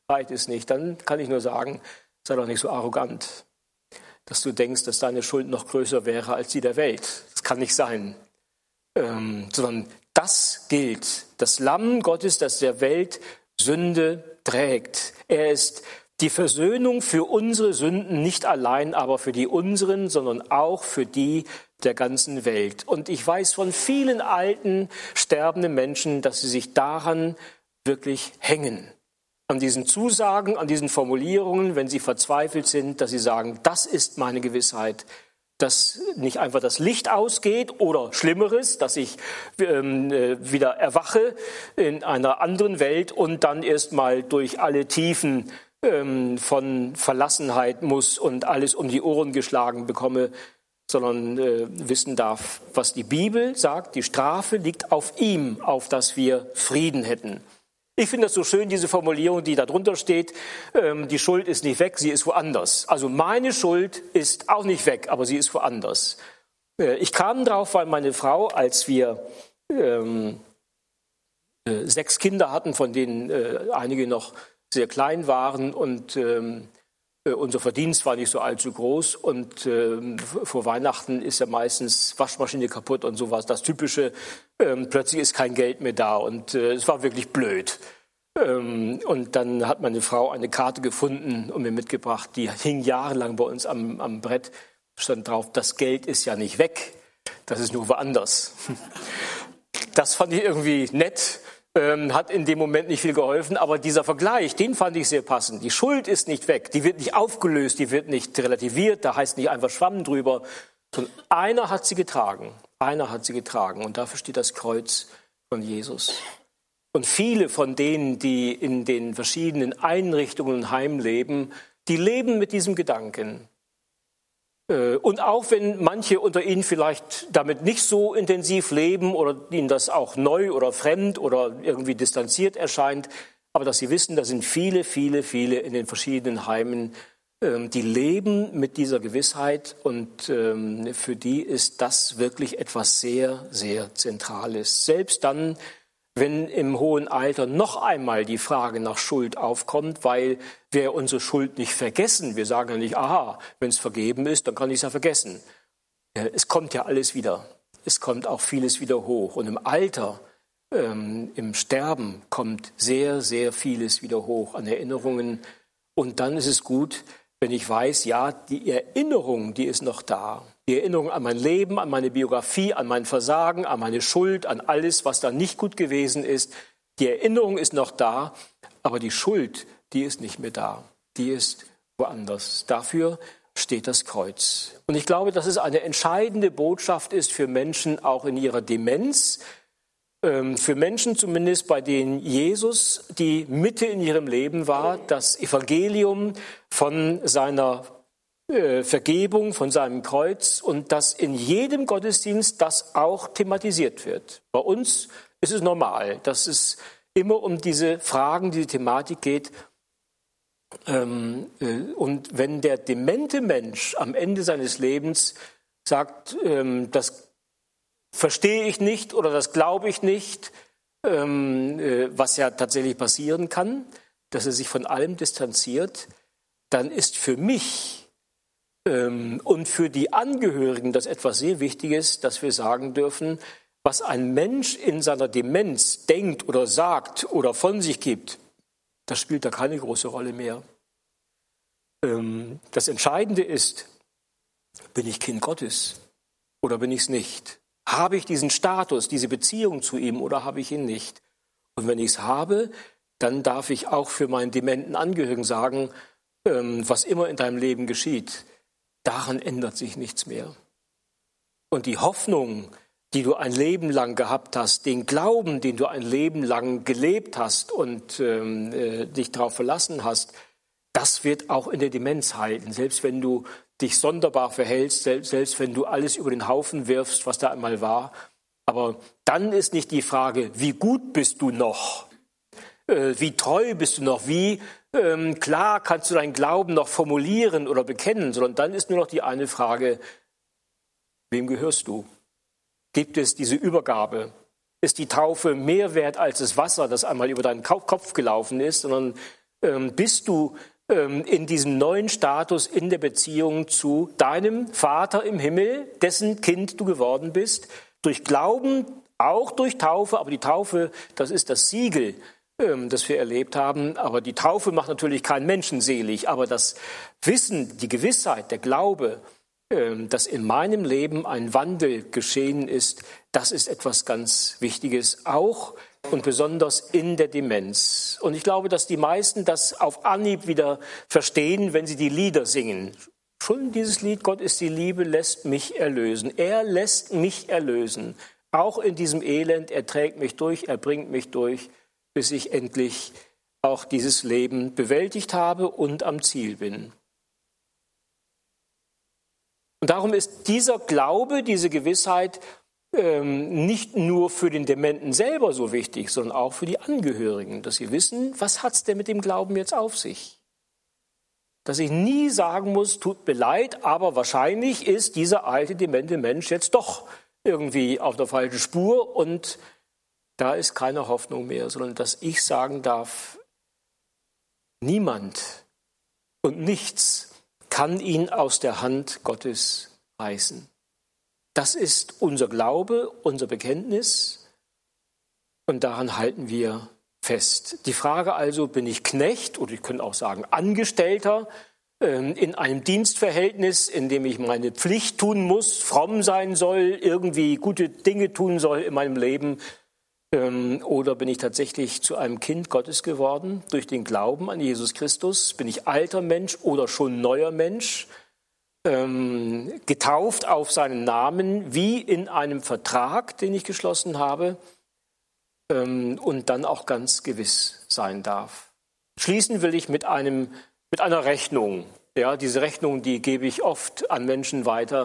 reicht es nicht. Dann kann ich nur sagen, sei doch nicht so arrogant, dass du denkst, dass deine Schuld noch größer wäre als die der Welt. Das kann nicht sein. Sondern das gilt. Das Lamm Gottes, das der Welt Sünde trägt. Er ist die Versöhnung für unsere Sünden, nicht allein aber für die unseren, sondern auch für die der ganzen Welt. Und ich weiß von vielen alten, sterbenden Menschen, dass sie sich daran wirklich hängen. An diesen Zusagen, an diesen Formulierungen, wenn sie verzweifelt sind, dass sie sagen, das ist meine Gewissheit, dass nicht einfach das Licht ausgeht oder Schlimmeres, dass ich wieder erwache in einer anderen Welt und dann erstmal durch alle Tiefen von Verlassenheit muss und alles um die Ohren geschlagen bekomme, sondern wissen darf, was die Bibel sagt, die Strafe liegt auf ihm, auf dass wir Frieden hätten. Ich finde das so schön, diese Formulierung, die da drunter steht, die Schuld ist nicht weg, sie ist woanders. Also meine Schuld ist auch nicht weg, aber sie ist woanders. Ich kam drauf, weil meine Frau, als wir 6 Kinder hatten, von denen einige noch sehr klein waren und unser Verdienst war nicht so allzu groß und vor Weihnachten ist ja meistens Waschmaschine kaputt und sowas, das Typische, plötzlich ist kein Geld mehr da und es war wirklich blöd. Und dann hat meine Frau eine Karte gefunden und mir mitgebracht, die hing jahrelang bei uns am Brett, stand drauf, das Geld ist ja nicht weg, das ist nur woanders. Das fand ich irgendwie nett. Hat in dem Moment nicht viel geholfen, aber dieser Vergleich, den fand ich sehr passend. Die Schuld ist nicht weg, die wird nicht aufgelöst, die wird nicht relativiert, da heißt nicht einfach Schwamm drüber, sondern einer hat sie getragen und dafür steht das Kreuz von Jesus. Und viele von denen, die in den verschiedenen Einrichtungen und Heimen leben, die leben mit diesem Gedanken. Und auch wenn manche unter Ihnen vielleicht damit nicht so intensiv leben oder Ihnen das auch neu oder fremd oder irgendwie distanziert erscheint, aber dass Sie wissen, da sind viele in den verschiedenen Heimen, die leben mit dieser Gewissheit und für die ist das wirklich etwas sehr, sehr Zentrales. Selbst dann, wenn im hohen Alter noch einmal die Frage nach Schuld aufkommt, weil wir unsere Schuld nicht vergessen. Wir sagen ja nicht, aha, wenn es vergeben ist, dann kann ich es ja vergessen. Es kommt ja alles wieder. Es kommt auch vieles wieder hoch. Und im Alter, im Sterben kommt sehr, sehr vieles wieder hoch an Erinnerungen. Und dann ist es gut, wenn ich weiß, ja, die Erinnerung, die ist noch da. Die Erinnerung an mein Leben, an meine Biografie, an mein Versagen, an meine Schuld, an alles, was da nicht gut gewesen ist. Die Erinnerung ist noch da, aber die Schuld, die ist nicht mehr da. Die ist woanders. Dafür steht das Kreuz. Und ich glaube, dass es eine entscheidende Botschaft ist für Menschen auch in ihrer Demenz, für Menschen zumindest, bei denen Jesus die Mitte in ihrem Leben war, das Evangelium von seiner Vergebung, von seinem Kreuz und dass in jedem Gottesdienst das auch thematisiert wird. Bei uns ist es normal, dass es immer um diese Fragen, diese Thematik geht. Und wenn der demente Mensch am Ende seines Lebens sagt, das verstehe ich nicht oder das glaube ich nicht, was ja tatsächlich passieren kann, dass er sich von allem distanziert, dann ist für mich und für die Angehörigen das etwas sehr Wichtiges, dass wir sagen dürfen, was ein Mensch in seiner Demenz denkt oder sagt oder von sich gibt, das spielt da keine große Rolle mehr. Das Entscheidende ist, bin ich Kind Gottes oder bin ich es nicht? Habe ich diesen Status, diese Beziehung zu ihm oder habe ich ihn nicht? Und wenn ich es habe, dann darf ich auch für meinen dementen Angehörigen sagen, was immer in deinem Leben geschieht, daran ändert sich nichts mehr. Und die Hoffnung, die du ein Leben lang gehabt hast, den Glauben, den du ein Leben lang gelebt hast und dich darauf verlassen hast, das wird auch in der Demenz halten. Selbst wenn du dich sonderbar verhältst, selbst wenn du alles über den Haufen wirfst, was da einmal war. Aber dann ist nicht die Frage, wie gut bist du noch? Wie treu bist du noch? Wie klar kannst du deinen Glauben noch formulieren oder bekennen? Sondern dann ist nur noch die eine Frage, wem gehörst du? Gibt es diese Übergabe? Ist die Taufe mehr wert als das Wasser, das einmal über deinen Kopf gelaufen ist? Sondern bist du in diesem neuen Status in der Beziehung zu deinem Vater im Himmel, dessen Kind du geworden bist, durch Glauben, auch durch Taufe, aber die Taufe, das ist das Siegel, das wir erlebt haben, aber die Taufe macht natürlich keinen Menschen selig, aber das Wissen, die Gewissheit, der Glaube, dass in meinem Leben ein Wandel geschehen ist, das ist etwas ganz Wichtiges, auch und besonders in der Demenz. Und ich glaube, dass die meisten das auf Anhieb wieder verstehen, wenn sie die Lieder singen. Schon dieses Lied, Gott ist die Liebe, lässt mich erlösen. Er lässt mich erlösen. Auch in diesem Elend, er trägt mich durch, er bringt mich durch, bis ich endlich auch dieses Leben bewältigt habe und am Ziel bin. Und darum ist dieser Glaube, diese Gewissheit nicht nur für den Dementen selber so wichtig, sondern auch für die Angehörigen, dass sie wissen, was hat es denn mit dem Glauben jetzt auf sich? Dass ich nie sagen muss, tut mir leid, aber wahrscheinlich ist dieser alte, demente Mensch jetzt doch irgendwie auf der falschen Spur und da ist keine Hoffnung mehr, sondern dass ich sagen darf, niemand und nichts kann ihn aus der Hand Gottes reißen. Das ist unser Glaube, unser Bekenntnis und daran halten wir fest. Die Frage also, bin ich Knecht oder ich könnte auch sagen Angestellter in einem Dienstverhältnis, in dem ich meine Pflicht tun muss, fromm sein soll, irgendwie gute Dinge tun soll in meinem Leben, oder bin ich tatsächlich zu einem Kind Gottes geworden durch den Glauben an Jesus Christus? Bin ich alter Mensch oder schon neuer Mensch? Getauft auf seinen Namen, wie in einem Vertrag, den ich geschlossen habe, und dann auch ganz gewiss sein darf. Schließen will ich mit einer Rechnung. Ja, diese Rechnung, die gebe ich oft an Menschen weiter,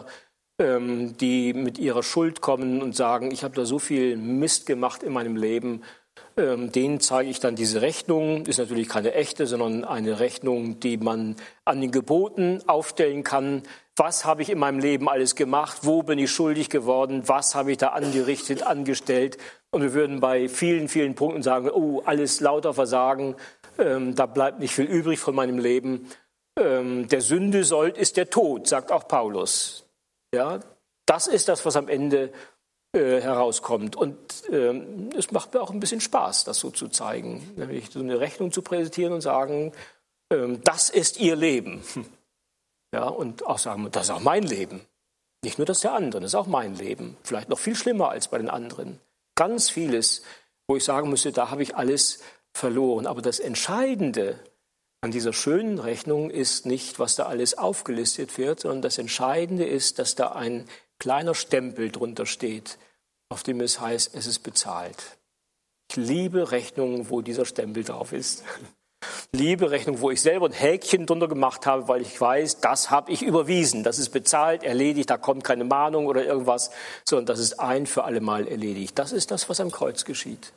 die mit ihrer Schuld kommen und sagen, ich habe da so viel Mist gemacht in meinem Leben. Denen zeige ich dann diese Rechnung. Ist natürlich keine echte, sondern eine Rechnung, die man an den Geboten aufstellen kann. Was habe ich in meinem Leben alles gemacht? Wo bin ich schuldig geworden? Was habe ich da angerichtet, angestellt? Und wir würden bei vielen, vielen Punkten sagen, oh, alles lauter Versagen. Da bleibt nicht viel übrig von meinem Leben. Der Sünde Sold ist der Tod, sagt auch Paulus. Ja, das ist das, was am Ende herauskommt. Und es macht mir auch ein bisschen Spaß, das so zu zeigen. Nämlich so eine Rechnung zu präsentieren und sagen, das ist ihr Leben. Ja, und auch sagen, das ist auch mein Leben. Nicht nur das der anderen, das ist auch mein Leben. Vielleicht noch viel schlimmer als bei den anderen. Ganz vieles, wo ich sagen müsste, da habe ich alles verloren. Aber das Entscheidende an dieser schönen Rechnung ist nicht, was da alles aufgelistet wird, sondern das Entscheidende ist, dass da ein kleiner Stempel drunter steht, auf dem es heißt, es ist bezahlt. Ich liebe Rechnungen, wo dieser Stempel drauf ist. Liebe Rechnung, wo ich selber ein Häkchen drunter gemacht habe, weil ich weiß, das habe ich überwiesen, das ist bezahlt, erledigt, da kommt keine Mahnung oder irgendwas, sondern das ist ein für alle Mal erledigt. Das ist das, was am Kreuz geschieht.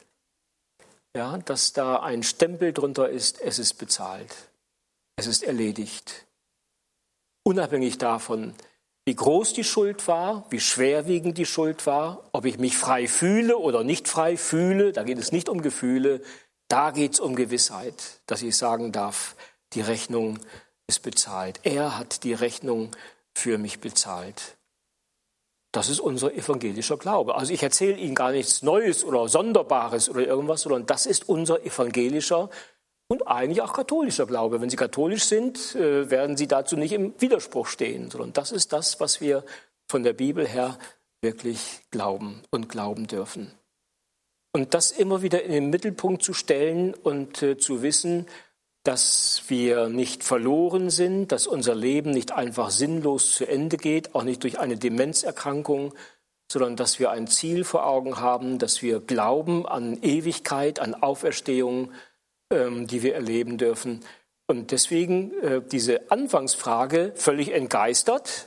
Ja, dass da ein Stempel drunter ist, es ist bezahlt, es ist erledigt. Unabhängig davon, wie groß die Schuld war, wie schwerwiegend die Schuld war, ob ich mich frei fühle oder nicht frei fühle, da geht es nicht um Gefühle, da geht es um Gewissheit, dass ich sagen darf, die Rechnung ist bezahlt. Er hat die Rechnung für mich bezahlt. Das ist unser evangelischer Glaube. Also ich erzähle Ihnen gar nichts Neues oder Sonderbares oder irgendwas, sondern das ist unser evangelischer und eigentlich auch katholischer Glaube. Wenn Sie katholisch sind, werden Sie dazu nicht im Widerspruch stehen, sondern das ist das, was wir von der Bibel her wirklich glauben und glauben dürfen. Und das immer wieder in den Mittelpunkt zu stellen und zu wissen, dass wir nicht verloren sind, dass unser Leben nicht einfach sinnlos zu Ende geht, auch nicht durch eine Demenzerkrankung, sondern dass wir ein Ziel vor Augen haben, dass wir glauben an Ewigkeit, an Auferstehung, die wir erleben dürfen. Und deswegen diese Anfangsfrage völlig entgeistert,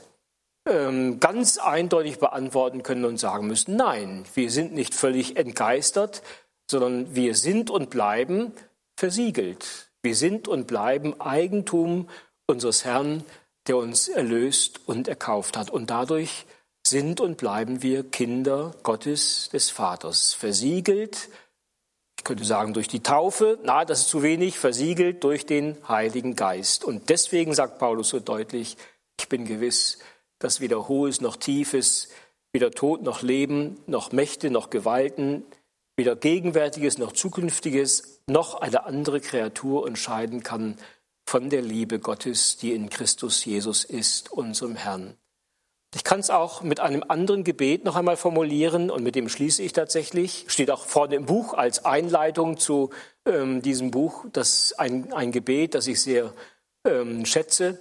ganz eindeutig beantworten können und sagen müssen, nein, wir sind nicht völlig entgeistert, sondern wir sind und bleiben versiegelt. Wir sind und bleiben Eigentum unseres Herrn, der uns erlöst und erkauft hat. Und dadurch sind und bleiben wir Kinder Gottes des Vaters. Versiegelt, könnte sagen, durch die Taufe, das ist zu wenig, versiegelt durch den Heiligen Geist. Und deswegen sagt Paulus so deutlich, ich bin gewiss, dass weder Hohes noch Tiefes, weder Tod noch Leben, noch Mächte noch Gewalten, weder Gegenwärtiges noch Zukünftiges, noch eine andere Kreatur unterscheiden kann von der Liebe Gottes, die in Christus Jesus ist, unserem Herrn. Ich kann es auch mit einem anderen Gebet noch einmal formulieren und mit dem schließe ich tatsächlich. Steht auch vorne im Buch als Einleitung zu diesem Buch. Das ist ein Gebet, das ich sehr schätze.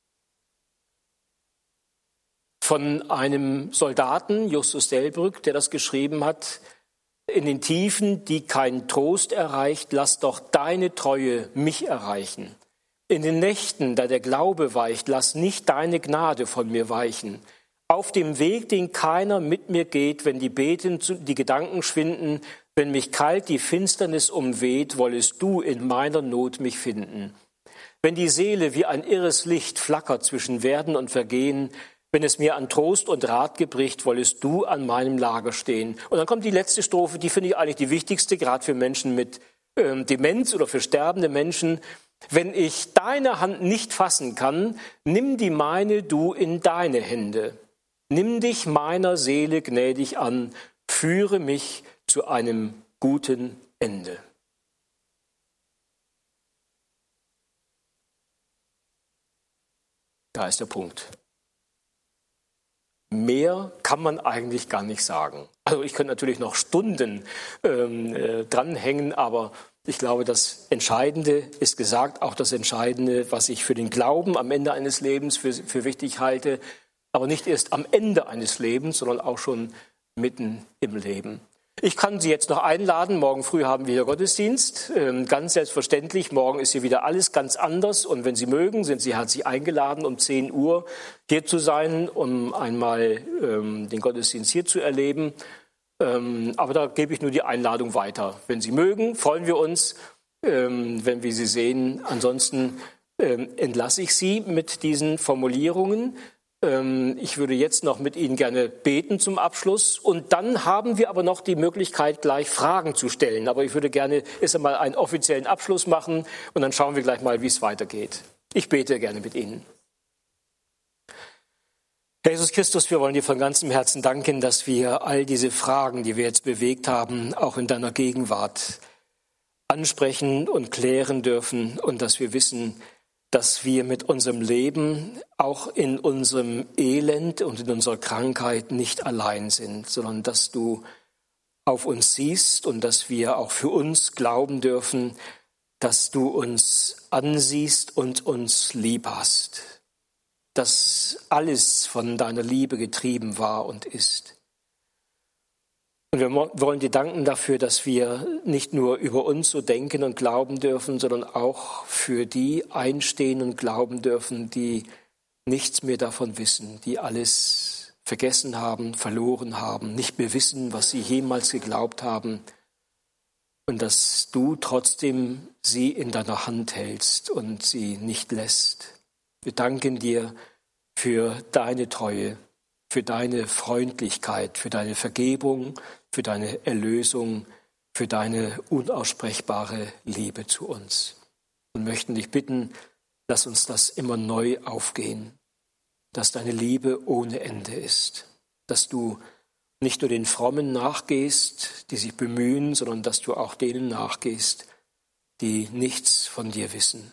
Von einem Soldaten, Justus Delbrück, der das geschrieben hat. In den Tiefen, die kein Trost erreicht, lass doch deine Treue mich erreichen. In den Nächten, da der Glaube weicht, lass nicht deine Gnade von mir weichen. Auf dem Weg, den keiner mit mir geht, wenn die Beten, die Gedanken schwinden, wenn mich kalt die Finsternis umweht, wollest du in meiner Not mich finden. Wenn die Seele wie ein irres Licht flackert zwischen Werden und Vergehen, wenn es mir an Trost und Rat gebricht, wollest du an meinem Lager stehen. Und dann kommt die letzte Strophe, die finde ich eigentlich die wichtigste, gerade für Menschen mit Demenz oder für sterbende Menschen. Wenn ich deine Hand nicht fassen kann, nimm die meine du in deine Hände. Nimm dich meiner Seele gnädig an, führe mich zu einem guten Ende. Da ist der Punkt. Mehr kann man eigentlich gar nicht sagen. Also ich könnte natürlich noch Stunden dranhängen, aber ich glaube, das Entscheidende ist gesagt, auch das Entscheidende, was ich für den Glauben am Ende eines Lebens für wichtig halte, aber nicht erst am Ende eines Lebens, sondern auch schon mitten im Leben. Ich kann Sie jetzt noch einladen. Morgen früh haben wir hier Gottesdienst. Ganz selbstverständlich, morgen ist hier wieder alles ganz anders. Und wenn Sie mögen, sind Sie herzlich eingeladen, um 10 Uhr hier zu sein, um einmal den Gottesdienst hier zu erleben. Aber da gebe ich nur die Einladung weiter. Wenn Sie mögen, freuen wir uns, wenn wir Sie sehen. Ansonsten entlasse ich Sie mit diesen Formulierungen. Ich würde jetzt noch mit Ihnen gerne beten zum Abschluss und dann haben wir aber noch die Möglichkeit, gleich Fragen zu stellen. Aber ich würde gerne erst einmal einen offiziellen Abschluss machen und dann schauen wir gleich mal, wie es weitergeht. Ich bete gerne mit Ihnen. Herr Jesus Christus, wir wollen dir von ganzem Herzen danken, dass wir all diese Fragen, die wir jetzt bewegt haben, auch in deiner Gegenwart ansprechen und klären dürfen und dass wir wissen, dass wir mit unserem Leben auch in unserem Elend und in unserer Krankheit nicht allein sind, sondern dass du auf uns siehst und dass wir auch für uns glauben dürfen, dass du uns ansiehst und uns lieb hast, dass alles von deiner Liebe getrieben war und ist. Und wir wollen dir danken dafür, dass wir nicht nur über uns so denken und glauben dürfen, sondern auch für die einstehen und glauben dürfen, die nichts mehr davon wissen, die alles vergessen haben, verloren haben, nicht mehr wissen, was sie jemals geglaubt haben. Und dass du trotzdem sie in deiner Hand hältst und sie nicht lässt. Wir danken dir für deine Treue, für deine Freundlichkeit, für deine Vergebung, für deine Erlösung, für deine unaussprechbare Liebe zu uns. Und möchten dich bitten, lass uns das immer neu aufgehen, dass deine Liebe ohne Ende ist, dass du nicht nur den Frommen nachgehst, die sich bemühen, sondern dass du auch denen nachgehst, die nichts von dir wissen.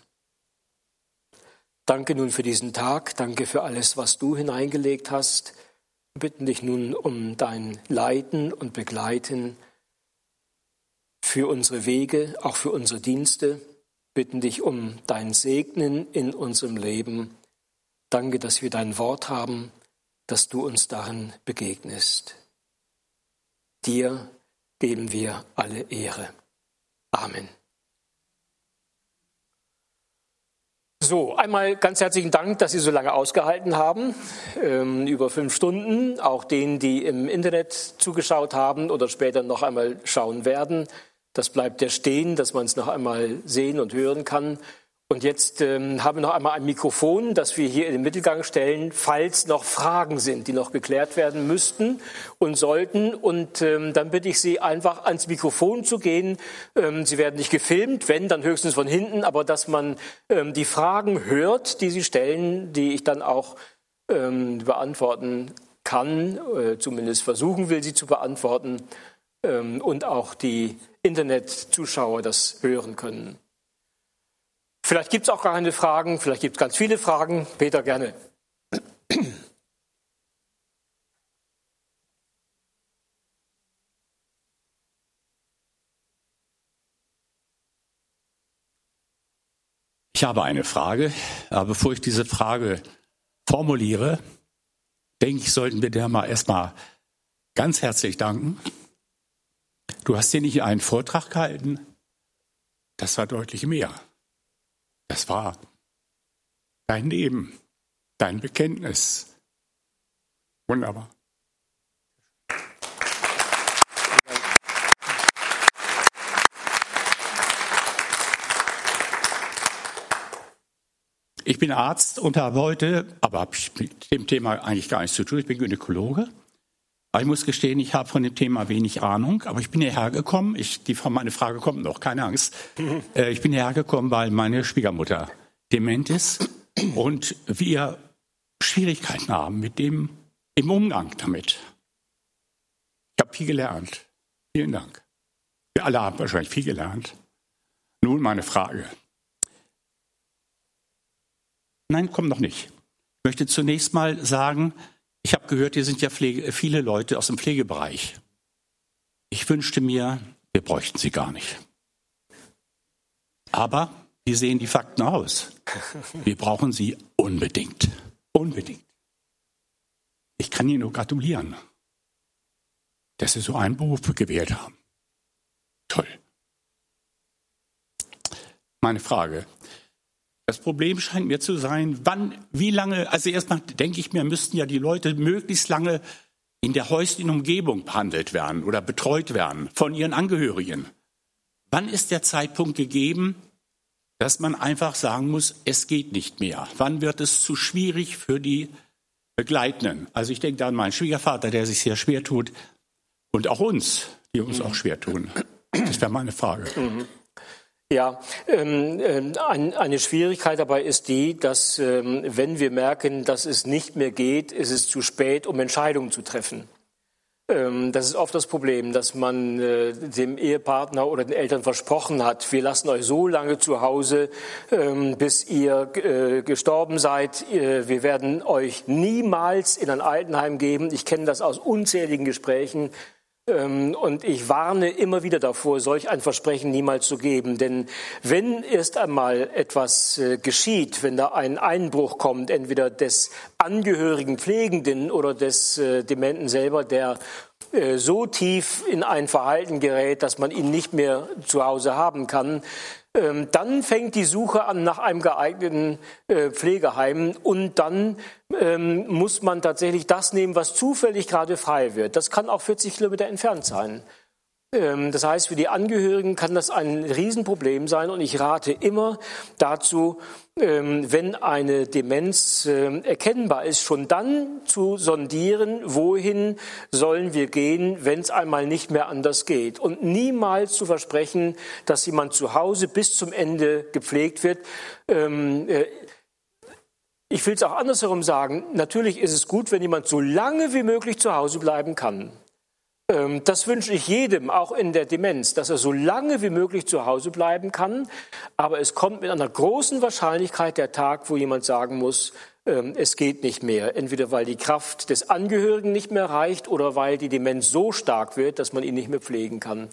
Danke nun für diesen Tag, danke für alles, was du hineingelegt hast. Wir bitten dich nun um dein Leiten und Begleiten für unsere Wege, auch für unsere Dienste. Wir bitten dich um dein Segnen in unserem Leben. Danke, dass wir dein Wort haben, dass du uns darin begegnest. Dir geben wir alle Ehre. Amen. So, einmal ganz herzlichen Dank, dass Sie so lange ausgehalten haben, über 5 Stunden, auch denen, die im Internet zugeschaut haben oder später noch einmal schauen werden. Das bleibt ja stehen, dass man es noch einmal sehen und hören kann. Und jetzt haben wir noch einmal ein Mikrofon, das wir hier in den Mittelgang stellen, falls noch Fragen sind, die noch geklärt werden müssten und sollten. Und dann bitte ich Sie, einfach ans Mikrofon zu gehen. Sie werden nicht gefilmt, wenn, dann höchstens von hinten, aber dass man die Fragen hört, die Sie stellen, die ich dann auch beantworten kann, zumindest versuchen will, sie zu beantworten, und auch die Internetzuschauer das hören können. Vielleicht gibt es auch gar keine Fragen, vielleicht gibt es ganz viele Fragen. Peter, gerne. Ich habe eine Frage, aber bevor ich diese Frage formuliere, denke ich, sollten wir dir mal erstmal ganz herzlich danken. Du hast hier nicht einen Vortrag gehalten, das war deutlich mehr. Das war dein Leben, dein Bekenntnis. Wunderbar. Ich bin Arzt und habe heute, aber habe mit dem Thema eigentlich gar nichts zu tun, ich bin Gynäkologe. Aber ich muss gestehen, ich habe von dem Thema wenig Ahnung, aber ich bin hierher gekommen, meine Frage kommt noch, keine Angst. Ich bin hierher gekommen, weil meine Schwiegermutter dement ist und wir Schwierigkeiten haben im Umgang damit. Ich habe viel gelernt. Vielen Dank. Wir alle haben wahrscheinlich viel gelernt. Nun meine Frage. Nein, komm noch nicht. Ich möchte zunächst mal sagen, ich habe gehört, hier sind ja viele Leute aus dem Pflegebereich. Ich wünschte mir, wir bräuchten sie gar nicht. Aber wie sehen die Fakten aus? Wir brauchen sie unbedingt. Unbedingt. Ich kann Ihnen nur gratulieren, dass Sie so einen Beruf gewählt haben. Toll. Meine Frage. Das Problem scheint mir zu sein, wie lange, also erstmal denke ich mir, müssten ja die Leute möglichst lange in der häuslichen Umgebung behandelt werden oder betreut werden von ihren Angehörigen. Wann ist der Zeitpunkt gegeben, dass man einfach sagen muss, es geht nicht mehr? Wann wird es zu schwierig für die Begleitenden? Also ich denke da an meinen Schwiegervater, der sich sehr schwer tut, und auch uns, die uns auch schwer tun. Das wäre meine Frage. Ja, eine Schwierigkeit dabei ist die, dass wenn wir merken, dass es nicht mehr geht, ist es zu spät, um Entscheidungen zu treffen. Das ist oft das Problem, dass man dem Ehepartner oder den Eltern versprochen hat, wir lassen euch so lange zu Hause, bis ihr gestorben seid. Wir werden euch niemals in ein Altenheim geben. Ich kenne das aus unzähligen Gesprächen. Und ich warne immer wieder davor, solch ein Versprechen niemals zu geben. Denn wenn erst einmal etwas geschieht, wenn da ein Einbruch kommt, entweder des angehörigen Pflegenden oder des Dementen selber, der so tief in ein Verhalten gerät, dass man ihn nicht mehr zu Hause haben kann, dann fängt die Suche an nach einem geeigneten Pflegeheim und dann muss man tatsächlich das nehmen, was zufällig gerade frei wird. Das kann auch 40 Kilometer entfernt sein. Das heißt, für die Angehörigen kann das ein Riesenproblem sein und ich rate immer dazu, wenn eine Demenz erkennbar ist, schon dann zu sondieren, wohin sollen wir gehen, wenn es einmal nicht mehr anders geht. Und niemals zu versprechen, dass jemand zu Hause bis zum Ende gepflegt wird. Ich will es auch andersherum sagen, natürlich ist es gut, wenn jemand so lange wie möglich zu Hause bleiben kann. Das wünsche ich jedem, auch in der Demenz, dass er so lange wie möglich zu Hause bleiben kann. Aber es kommt mit einer großen Wahrscheinlichkeit der Tag, wo jemand sagen muss, es geht nicht mehr. Entweder weil die Kraft des Angehörigen nicht mehr reicht oder weil die Demenz so stark wird, dass man ihn nicht mehr pflegen kann.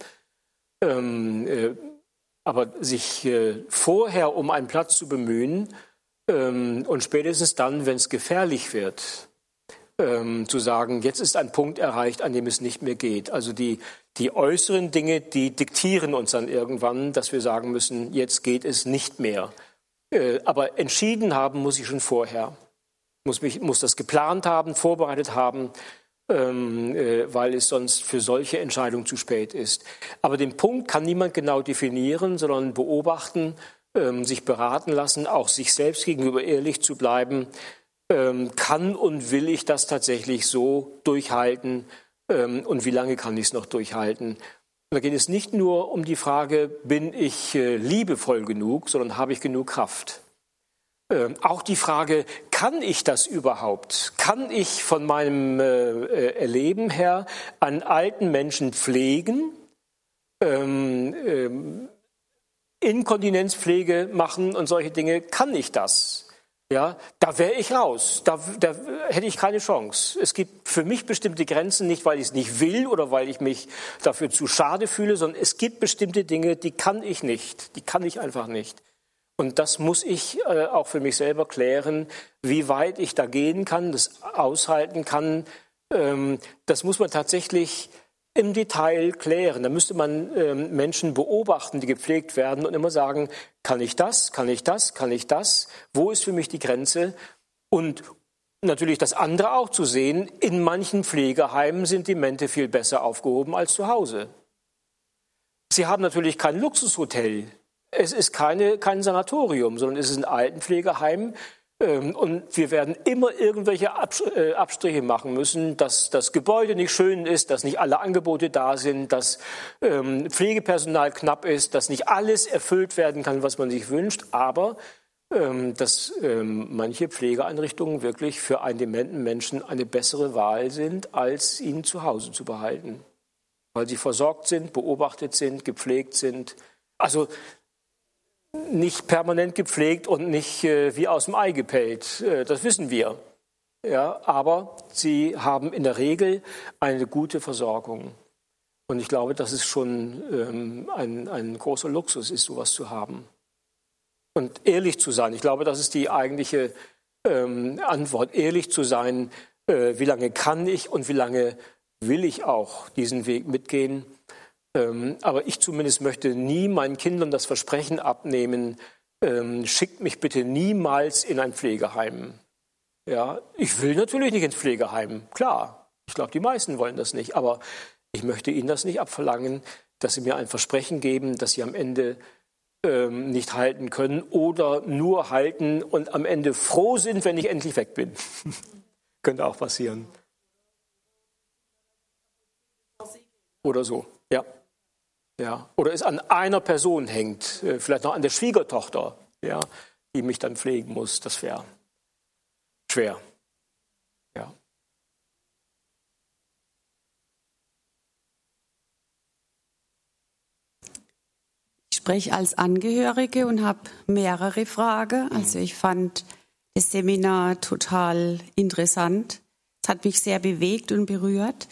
Aber sich vorher um einen Platz zu bemühen und spätestens dann, wenn es gefährlich wird, zu sagen, jetzt ist ein Punkt erreicht, an dem es nicht mehr geht. Also die äußeren Dinge, die diktieren uns dann irgendwann, dass wir sagen müssen, jetzt geht es nicht mehr. Aber entschieden haben muss ich schon vorher. Muss das geplant haben, vorbereitet haben, weil es sonst für solche Entscheidungen zu spät ist. Aber den Punkt kann niemand genau definieren, sondern beobachten sich beraten lassen, auch sich selbst gegenüber ehrlich zu bleiben. Kann und will ich das tatsächlich so durchhalten und wie lange kann ich es noch durchhalten? Und da geht es nicht nur um die Frage, bin ich liebevoll genug, sondern habe ich genug Kraft? Auch die Frage, kann ich das überhaupt? Kann ich von meinem Erleben her an alten Menschen pflegen, Inkontinenzpflege machen und solche Dinge? Kann ich das? Ja, da wäre ich raus, da hätte ich keine Chance. Es gibt für mich bestimmte Grenzen, nicht weil ich es nicht will oder weil ich mich dafür zu schade fühle, sondern es gibt bestimmte Dinge, die kann ich nicht, die kann ich einfach nicht. Und das muss ich auch für mich selber klären, wie weit ich da gehen kann, das aushalten kann. Das muss man tatsächlich im Detail klären. Da müsste man Menschen beobachten, die gepflegt werden und immer sagen, kann ich das, kann ich das, kann ich das? Wo ist für mich die Grenze? Und natürlich das andere auch zu sehen, in manchen Pflegeheimen sind Demente viel besser aufgehoben als zu Hause. Sie haben natürlich kein Luxushotel. Es ist kein Sanatorium, sondern es ist ein Altenpflegeheim. Und wir werden immer irgendwelche Abstriche machen müssen, dass das Gebäude nicht schön ist, dass nicht alle Angebote da sind, dass Pflegepersonal knapp ist, dass nicht alles erfüllt werden kann, was man sich wünscht, aber dass manche Pflegeeinrichtungen wirklich für einen dementen Menschen eine bessere Wahl sind, als ihn zu Hause zu behalten. Weil sie versorgt sind, beobachtet sind, gepflegt sind. Also nicht permanent gepflegt und nicht wie aus dem Ei gepellt. Das wissen wir. Ja, aber sie haben in der Regel eine gute Versorgung. Und ich glaube, dass es schon ein großer Luxus ist, sowas zu haben. Und ehrlich zu sein. Ich glaube, das ist die eigentliche Antwort. Ehrlich zu sein, wie lange kann ich und wie lange will ich auch diesen Weg mitgehen. Aber ich zumindest möchte nie meinen Kindern das Versprechen abnehmen, schickt mich bitte niemals in ein Pflegeheim. Ja, ich will natürlich nicht ins Pflegeheim, klar. Ich glaube, die meisten wollen das nicht. Aber ich möchte ihnen das nicht abverlangen, dass sie mir ein Versprechen geben, das sie am Ende nicht halten können oder nur halten und am Ende froh sind, wenn ich endlich weg bin. Könnte auch passieren. Oder so, ja. Ja, oder es an einer Person hängt, vielleicht noch an der Schwiegertochter, ja, die mich dann pflegen muss. Das wäre schwer. Ja. Ich spreche als Angehörige und habe mehrere Fragen. Also ich fand das Seminar total interessant. Es hat mich sehr bewegt und berührt.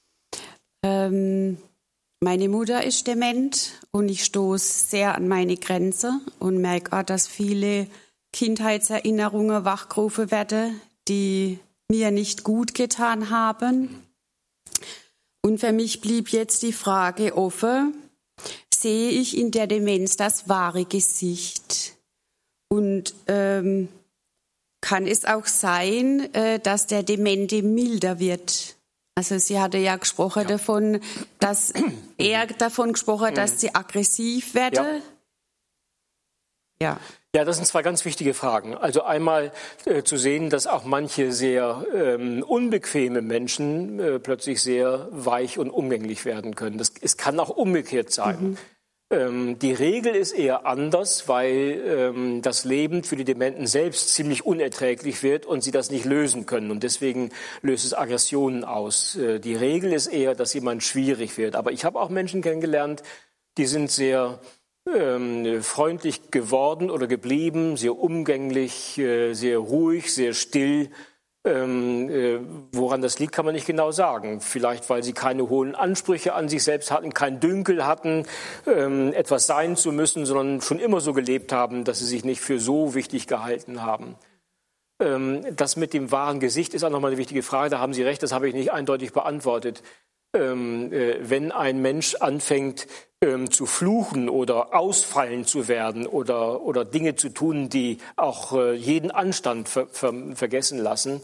Meine Mutter ist dement und ich stoße sehr an meine Grenze und merke auch, dass viele Kindheitserinnerungen wachgerufen werden, die mir nicht gut getan haben. Und für mich blieb jetzt die Frage offen, sehe ich in der Demenz das wahre Gesicht? Und kann es auch sein, dass der Demente milder wird? Also sie hatte ja gesprochen davon, dass dass sie aggressiv werde. Ja. Ja, das sind zwei ganz wichtige Fragen. Also einmal zu sehen, dass auch manche sehr unbequeme Menschen plötzlich sehr weich und umgänglich werden können. Es kann auch umgekehrt sein. Die Regel ist eher anders, weil das Leben für die Dementen selbst ziemlich unerträglich wird und sie das nicht lösen können. Und deswegen löst es Aggressionen aus. Die Regel ist eher, dass jemand schwierig wird. Aber ich habe auch Menschen kennengelernt, die sind sehr freundlich geworden oder geblieben, sehr umgänglich, sehr ruhig, sehr still. Woran das liegt, kann man nicht genau sagen. Vielleicht, weil sie keine hohen Ansprüche an sich selbst hatten, kein Dünkel hatten, etwas sein zu müssen, sondern schon immer so gelebt haben, dass sie sich nicht für so wichtig gehalten haben. Das mit dem wahren Gesicht ist auch nochmal eine wichtige Frage. Da haben Sie recht, das habe ich nicht eindeutig beantwortet. Wenn ein Mensch anfängt zu fluchen oder ausfallen zu werden oder Dinge zu tun, die auch jeden Anstand vergessen lassen,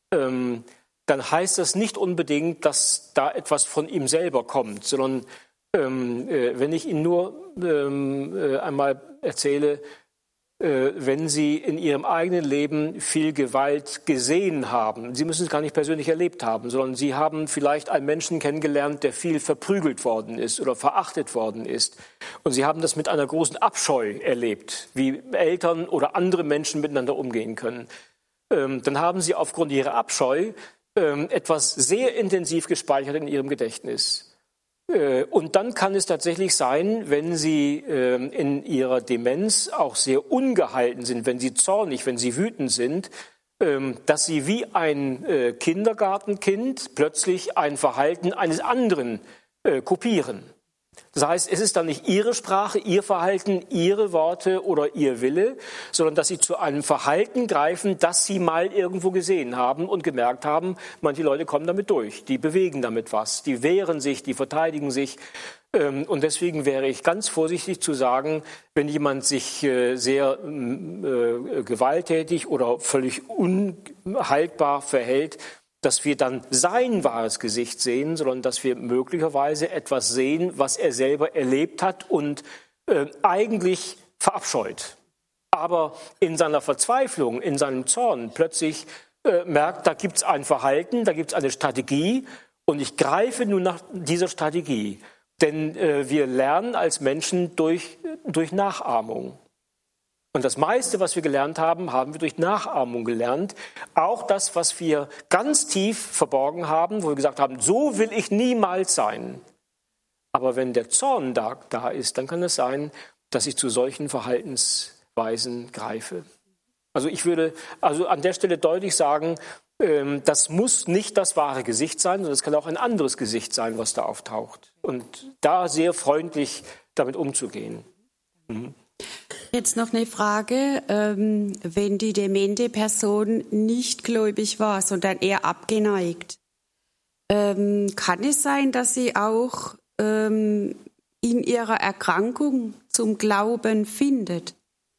dann heißt das nicht unbedingt, dass da etwas von ihm selber kommt, sondern Wenn ich Ihnen nur einmal erzähle, wenn Sie in Ihrem eigenen Leben viel Gewalt gesehen haben, Sie müssen es gar nicht persönlich erlebt haben, sondern Sie haben vielleicht einen Menschen kennengelernt, der viel verprügelt worden ist oder verachtet worden ist. Und Sie haben das mit einer großen Abscheu erlebt, wie Eltern oder andere Menschen miteinander umgehen können. Dann haben Sie aufgrund Ihrer Abscheu etwas sehr intensiv gespeichert in Ihrem Gedächtnis. Und dann kann es tatsächlich sein, wenn Sie in Ihrer Demenz auch sehr ungehalten sind, wenn Sie zornig, wenn Sie wütend sind, dass Sie wie ein Kindergartenkind plötzlich ein Verhalten eines anderen kopieren. Das heißt, es ist dann nicht Ihre Sprache, Ihr Verhalten, Ihre Worte oder Ihr Wille, sondern dass Sie zu einem Verhalten greifen, das Sie mal irgendwo gesehen haben und gemerkt haben, manche Leute kommen damit durch, die bewegen damit was, die wehren sich, die verteidigen sich. Und deswegen wäre ich ganz vorsichtig zu sagen, wenn jemand sich sehr gewalttätig oder völlig unhaltbar verhält, dass wir dann sein wahres Gesicht sehen, sondern dass wir möglicherweise etwas sehen, was er selber erlebt hat und eigentlich verabscheut. Aber in seiner Verzweiflung, in seinem Zorn plötzlich merkt, da gibt es ein Verhalten, da gibt es eine Strategie und ich greife nun nach dieser Strategie. Denn wir lernen als Menschen durch Nachahmung. Und das meiste, was wir gelernt haben, haben wir durch Nachahmung gelernt. Auch das, was wir ganz tief verborgen haben, wo wir gesagt haben, so will ich niemals sein. Aber wenn der Zorn da ist, dann kann es sein, dass ich zu solchen Verhaltensweisen greife. Also ich würde an der Stelle deutlich sagen, das muss nicht das wahre Gesicht sein, sondern es kann auch ein anderes Gesicht sein, was da auftaucht. Und da sehr freundlich damit umzugehen. Jetzt noch eine Frage. Wenn die demente Person nicht gläubig war, sondern eher abgeneigt, kann es sein, dass sie auch in ihrer Erkrankung zum Glauben findet?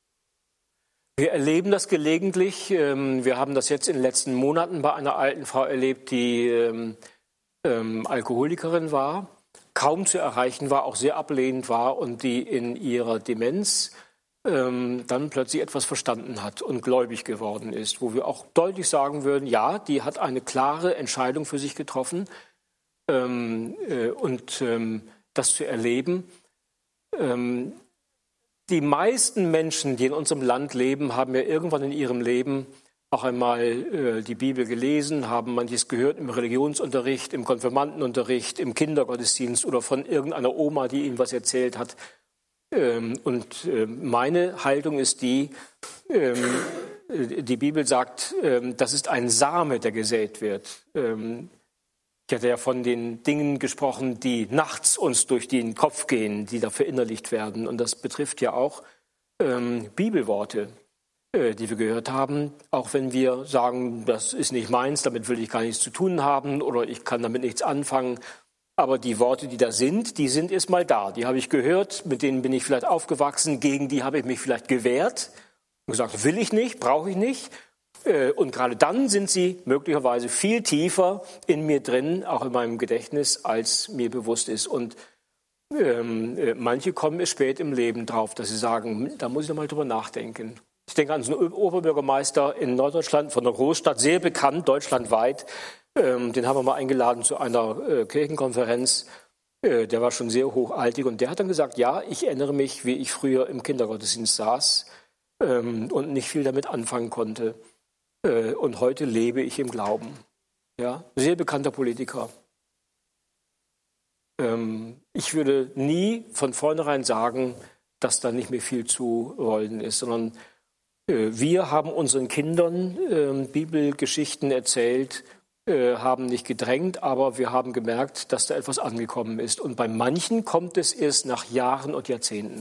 Wir erleben das gelegentlich. Wir haben das jetzt in den letzten Monaten bei einer alten Frau erlebt, die Alkoholikerin war, kaum zu erreichen war, auch sehr ablehnend war und die in ihrer Demenz dann plötzlich etwas verstanden hat und gläubig geworden ist, wo wir auch deutlich sagen würden, ja, die hat eine klare Entscheidung für sich getroffen und das zu erleben. Die meisten Menschen, die in unserem Land leben, haben ja irgendwann in ihrem Leben auch einmal die Bibel gelesen, haben manches gehört im Religionsunterricht, im Konfirmandenunterricht, im Kindergottesdienst oder von irgendeiner Oma, die ihnen was erzählt hat. Und meine Haltung ist die Bibel sagt, das ist ein Same, der gesät wird. Ich hatte ja von den Dingen gesprochen, die nachts uns durch den Kopf gehen, die da verinnerlicht werden. Und das betrifft ja auch Bibelworte, die wir gehört haben. Auch wenn wir sagen, das ist nicht meins, damit will ich gar nichts zu tun haben oder ich kann damit nichts anfangen. Aber die Worte, die da sind, die sind erst mal da. Die habe ich gehört, mit denen bin ich vielleicht aufgewachsen, gegen die habe ich mich vielleicht gewehrt und gesagt, will ich nicht, brauche ich nicht. Und gerade dann sind sie möglicherweise viel tiefer in mir drin, auch in meinem Gedächtnis, als mir bewusst ist. Und manche kommen erst spät im Leben drauf, dass sie sagen, da muss ich noch mal drüber nachdenken. Ich denke an so einen Oberbürgermeister in Norddeutschland, von einer Großstadt, sehr bekannt, deutschlandweit. Den haben wir mal eingeladen zu einer Kirchenkonferenz. Der war schon sehr hochaltig und der hat dann gesagt, ja, ich erinnere mich, wie ich früher im Kindergottesdienst saß und nicht viel damit anfangen konnte. Und heute lebe ich im Glauben. Ja, sehr bekannter Politiker. Ich würde nie von vornherein sagen, dass da nicht mehr viel zu wollen ist, sondern wir haben unseren Kindern Bibelgeschichten erzählt, haben nicht gedrängt, aber wir haben gemerkt, dass da etwas angekommen ist. Und bei manchen kommt es erst nach Jahren und Jahrzehnten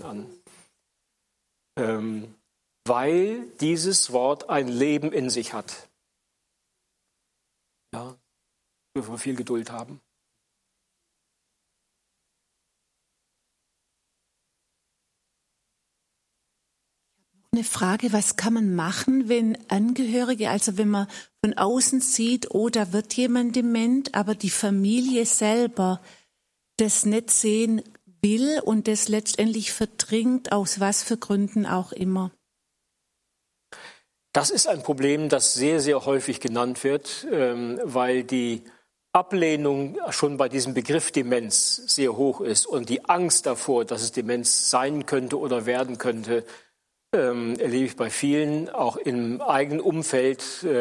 an, weil dieses Wort ein Leben in sich hat. Ja, dürfen wir viel Geduld haben. Eine Frage, was kann man machen, wenn Angehörige, also wenn man von außen sieht, oh, da wird jemand dement, aber die Familie selber das nicht sehen, will und das letztendlich verdrängt, aus was für Gründen auch immer? Das ist ein Problem, das sehr, sehr häufig genannt wird, weil die Ablehnung schon bei diesem Begriff Demenz sehr hoch ist und die Angst davor, dass es Demenz sein könnte oder werden könnte, erlebe ich bei vielen, auch im eigenen Umfeld,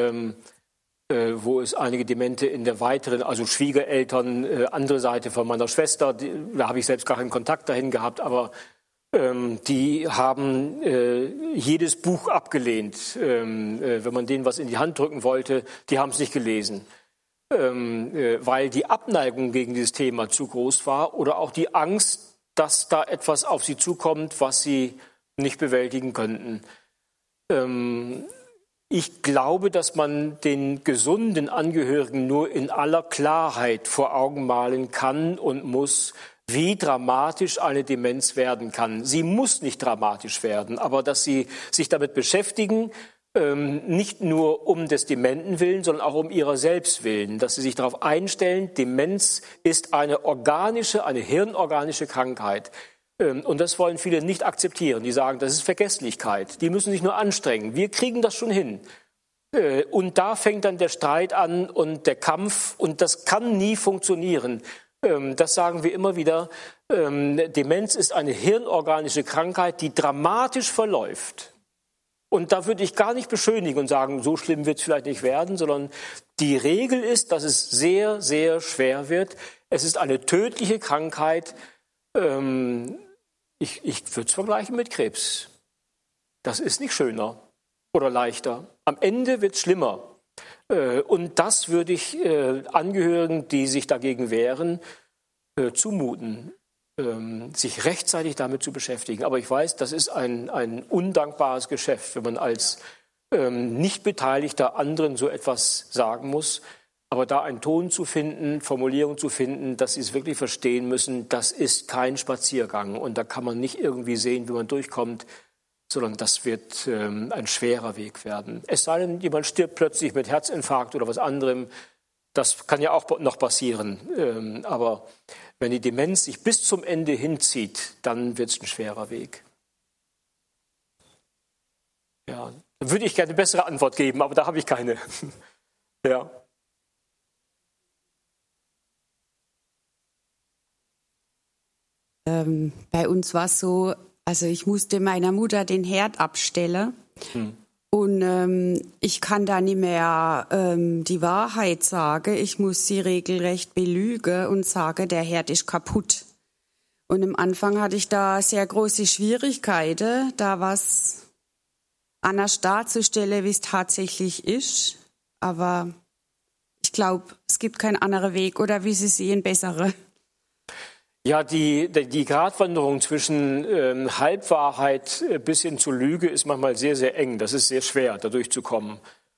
wo es einige Demente in der weiteren, also Schwiegereltern, andere Seite von meiner Schwester, da habe ich selbst gar keinen Kontakt dahin gehabt, aber die haben jedes Buch abgelehnt, wenn man denen was in die Hand drücken wollte, die haben es nicht gelesen, weil die Abneigung gegen dieses Thema zu groß war oder auch die Angst, dass da etwas auf sie zukommt, was sie nicht bewältigen könnten. Ich glaube, dass man den gesunden Angehörigen nur in aller Klarheit vor Augen malen kann und muss, wie dramatisch eine Demenz werden kann. Sie muss nicht dramatisch werden, aber dass sie sich damit beschäftigen, nicht nur um des Dementen willen, sondern auch um ihrer selbst willen, dass sie sich darauf einstellen, Demenz ist eine hirnorganische Krankheit. Und das wollen viele nicht akzeptieren. Die sagen, das ist Vergesslichkeit. Die müssen sich nur anstrengen. Wir kriegen das schon hin. Und da fängt dann der Streit an und der Kampf. Und das kann nie funktionieren. Das sagen wir immer wieder. Demenz ist eine hirnorganische Krankheit, die dramatisch verläuft. Und da würde ich gar nicht beschönigen und sagen, so schlimm wird es vielleicht nicht werden, sondern die Regel ist, dass es sehr, sehr schwer wird. Es ist eine tödliche Krankheit. Ich würde es vergleichen mit Krebs. Das ist nicht schöner oder leichter. Am Ende wird es schlimmer. Und das würde ich Angehörigen, die sich dagegen wehren, zumuten, sich rechtzeitig damit zu beschäftigen. Aber ich weiß, das ist ein undankbares Geschäft, wenn man als Nicht-Beteiligter anderen so etwas sagen muss. Aber da einen Ton zu finden, Formulierung zu finden, dass sie es wirklich verstehen müssen, das ist kein Spaziergang. Und da kann man nicht irgendwie sehen, wie man durchkommt, sondern das wird ein schwerer Weg werden. Es sei denn, jemand stirbt plötzlich mit Herzinfarkt oder was anderem. Das kann ja auch noch passieren. Aber wenn die Demenz sich bis zum Ende hinzieht, dann wird es ein schwerer Weg. Ja, da würde ich gerne eine bessere Antwort geben, aber da habe ich keine. Ja. Bei uns war es so, also ich musste meiner Mutter den Herd abstellen und ich kann da nicht mehr die Wahrheit sagen. Ich muss sie regelrecht belügen und sage, der Herd ist kaputt. Und am Anfang hatte ich da sehr große Schwierigkeiten, da was anders darzustellen, wie es tatsächlich ist. Aber ich glaube, es gibt keinen anderen Weg, oder wie Sie sehen, bessere. Ja, die Gratwanderung zwischen Halbwahrheit bis hin zur Lüge ist manchmal sehr, sehr eng. Das ist sehr schwer, da durchzukommen.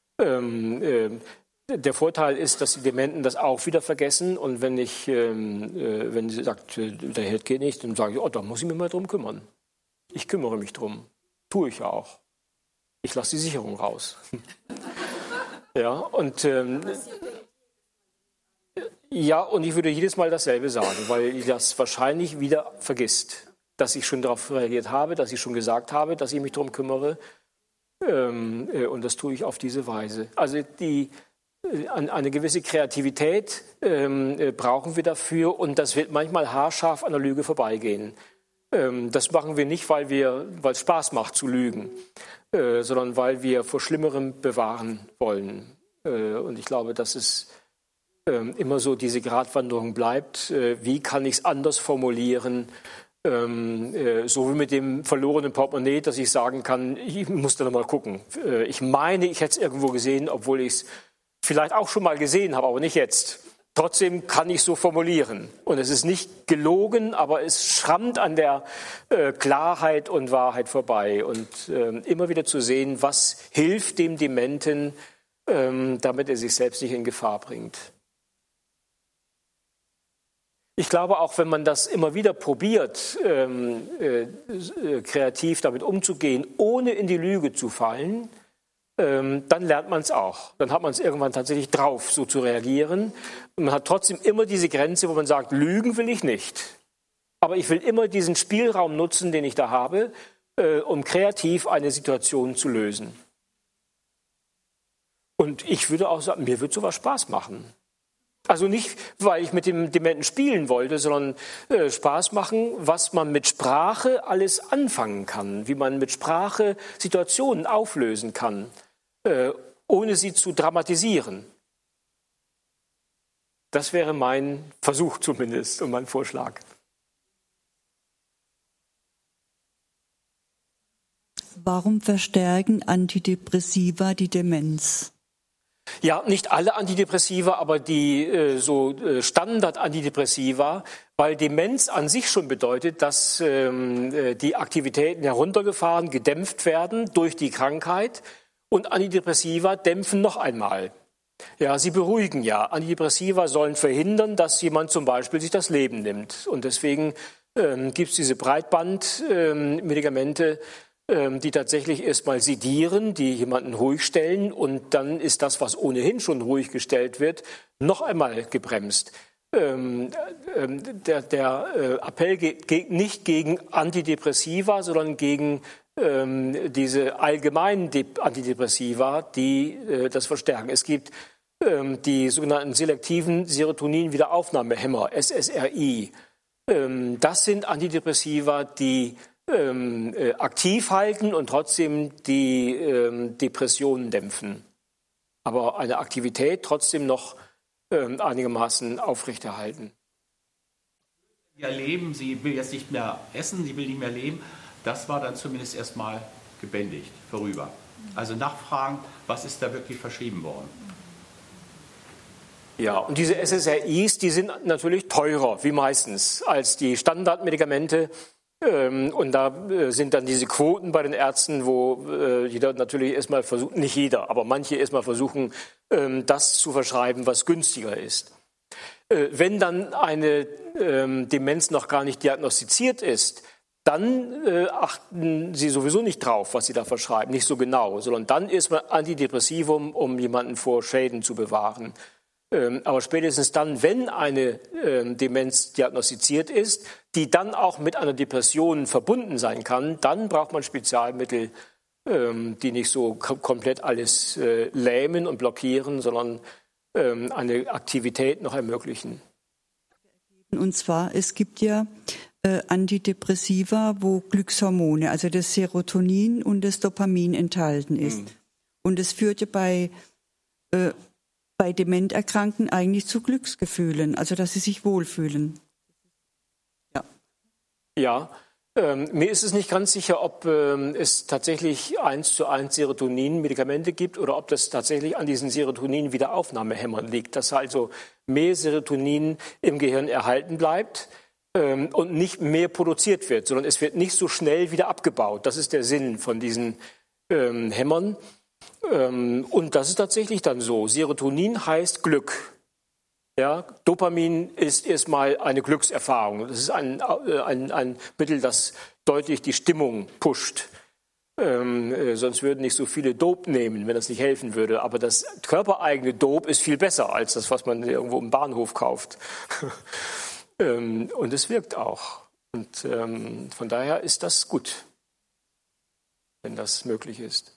Der Vorteil ist, dass die Dementen das auch wieder vergessen. Und wenn sie sagt, der Herd geht nicht, dann sage ich, da muss ich mich mal drum kümmern. Ich kümmere mich drum. Tue ich ja auch. Ich lasse die Sicherung raus. Ja, und und ich würde jedes Mal dasselbe sagen, weil ich das wahrscheinlich wieder vergisst, dass ich schon darauf reagiert habe, dass ich schon gesagt habe, dass ich mich darum kümmere. Und das tue ich auf diese Weise. Also eine gewisse Kreativität brauchen wir dafür und das wird manchmal haarscharf an der Lüge vorbeigehen. Das machen wir nicht, weil es Spaß macht zu lügen, sondern weil wir vor Schlimmerem bewahren wollen. Und ich glaube, dass es immer so diese Gratwanderung bleibt. Wie kann ich es anders formulieren? So wie mit dem verlorenen Portemonnaie, dass ich sagen kann, ich muss da noch mal gucken. Ich meine, ich hätte es irgendwo gesehen, obwohl ich es vielleicht auch schon mal gesehen habe, aber nicht jetzt. Trotzdem kann ich so formulieren. Und es ist nicht gelogen, aber es schrammt an der Klarheit und Wahrheit vorbei. Und immer wieder zu sehen, was hilft dem Dementen, damit er sich selbst nicht in Gefahr bringt. Ich glaube, auch wenn man das immer wieder probiert, kreativ damit umzugehen, ohne in die Lüge zu fallen, dann lernt man es auch. Dann hat man es irgendwann tatsächlich drauf, so zu reagieren. Und man hat trotzdem immer diese Grenze, wo man sagt, lügen will ich nicht. Aber ich will immer diesen Spielraum nutzen, den ich da habe, um kreativ eine Situation zu lösen. Und ich würde auch sagen, mir wird sowas Spaß machen. Also nicht, weil ich mit dem Dementen spielen wollte, sondern Spaß machen, was man mit Sprache alles anfangen kann, wie man mit Sprache Situationen auflösen kann, ohne sie zu dramatisieren. Das wäre mein Versuch zumindest und mein Vorschlag. Warum verstärken Antidepressiva die Demenz? Ja, nicht alle Antidepressiva, aber die Standard-Antidepressiva, weil Demenz an sich schon bedeutet, dass die Aktivitäten heruntergefahren, gedämpft werden durch die Krankheit und Antidepressiva dämpfen noch einmal. Ja, sie beruhigen ja. Antidepressiva sollen verhindern, dass jemand zum Beispiel sich das Leben nimmt. Und deswegen gibt es diese Breitband-Medikamente, die tatsächlich erstmal sedieren, die jemanden ruhig stellen und dann ist das, was ohnehin schon ruhig gestellt wird, noch einmal gebremst. Der Appell geht nicht gegen Antidepressiva, sondern gegen diese allgemeinen Antidepressiva, die das verstärken. Es gibt die sogenannten selektiven Serotonin-Wiederaufnahmehämmer, SSRI. Das sind Antidepressiva, die aktiv halten und trotzdem die Depressionen dämpfen. Aber eine Aktivität trotzdem noch einigermaßen aufrechterhalten. Ja, leben, sie will jetzt nicht mehr essen, sie will nicht mehr leben. Das war dann zumindest erstmal gebändigt, vorüber. Also nachfragen, was ist da wirklich verschrieben worden? Ja, und diese SSRIs, die sind natürlich teurer, wie meistens, als die Standardmedikamente. Und da sind dann diese Quoten bei den Ärzten, wo jeder natürlich erstmal versucht, nicht jeder, aber manche erstmal versuchen, das zu verschreiben, was günstiger ist. Wenn dann eine Demenz noch gar nicht diagnostiziert ist, dann achten sie sowieso nicht drauf, was sie da verschreiben, nicht so genau, sondern dann erstmal Antidepressivum, um jemanden vor Schäden zu bewahren. Aber spätestens dann, wenn eine Demenz diagnostiziert ist, die dann auch mit einer Depression verbunden sein kann, dann braucht man Spezialmittel, die nicht so komplett alles lähmen und blockieren, sondern eine Aktivität noch ermöglichen. Und zwar, es gibt ja Antidepressiva, wo Glückshormone, also das Serotonin und das Dopamin enthalten ist. Und es führt ja bei Dementerkrankten eigentlich zu Glücksgefühlen, also dass sie sich wohlfühlen. Ja, mir ist es nicht ganz sicher, ob es tatsächlich 1:1 Serotonin-Medikamente gibt oder ob das tatsächlich an diesen Serotonin-Wiederaufnahmehämmern liegt, dass also mehr Serotonin im Gehirn erhalten bleibt und nicht mehr produziert wird, sondern es wird nicht so schnell wieder abgebaut. Das ist der Sinn von diesen Hämmern. Und das ist tatsächlich dann so. Serotonin heißt Glück. Ja, Dopamin ist erstmal eine Glückserfahrung. Das ist ein Mittel, das deutlich die Stimmung pusht. Sonst würden nicht so viele Dope nehmen, wenn das nicht helfen würde. Aber das körpereigene Dope ist viel besser als das, was man irgendwo im Bahnhof kauft. Und es wirkt auch. Und von daher ist das gut, wenn das möglich ist.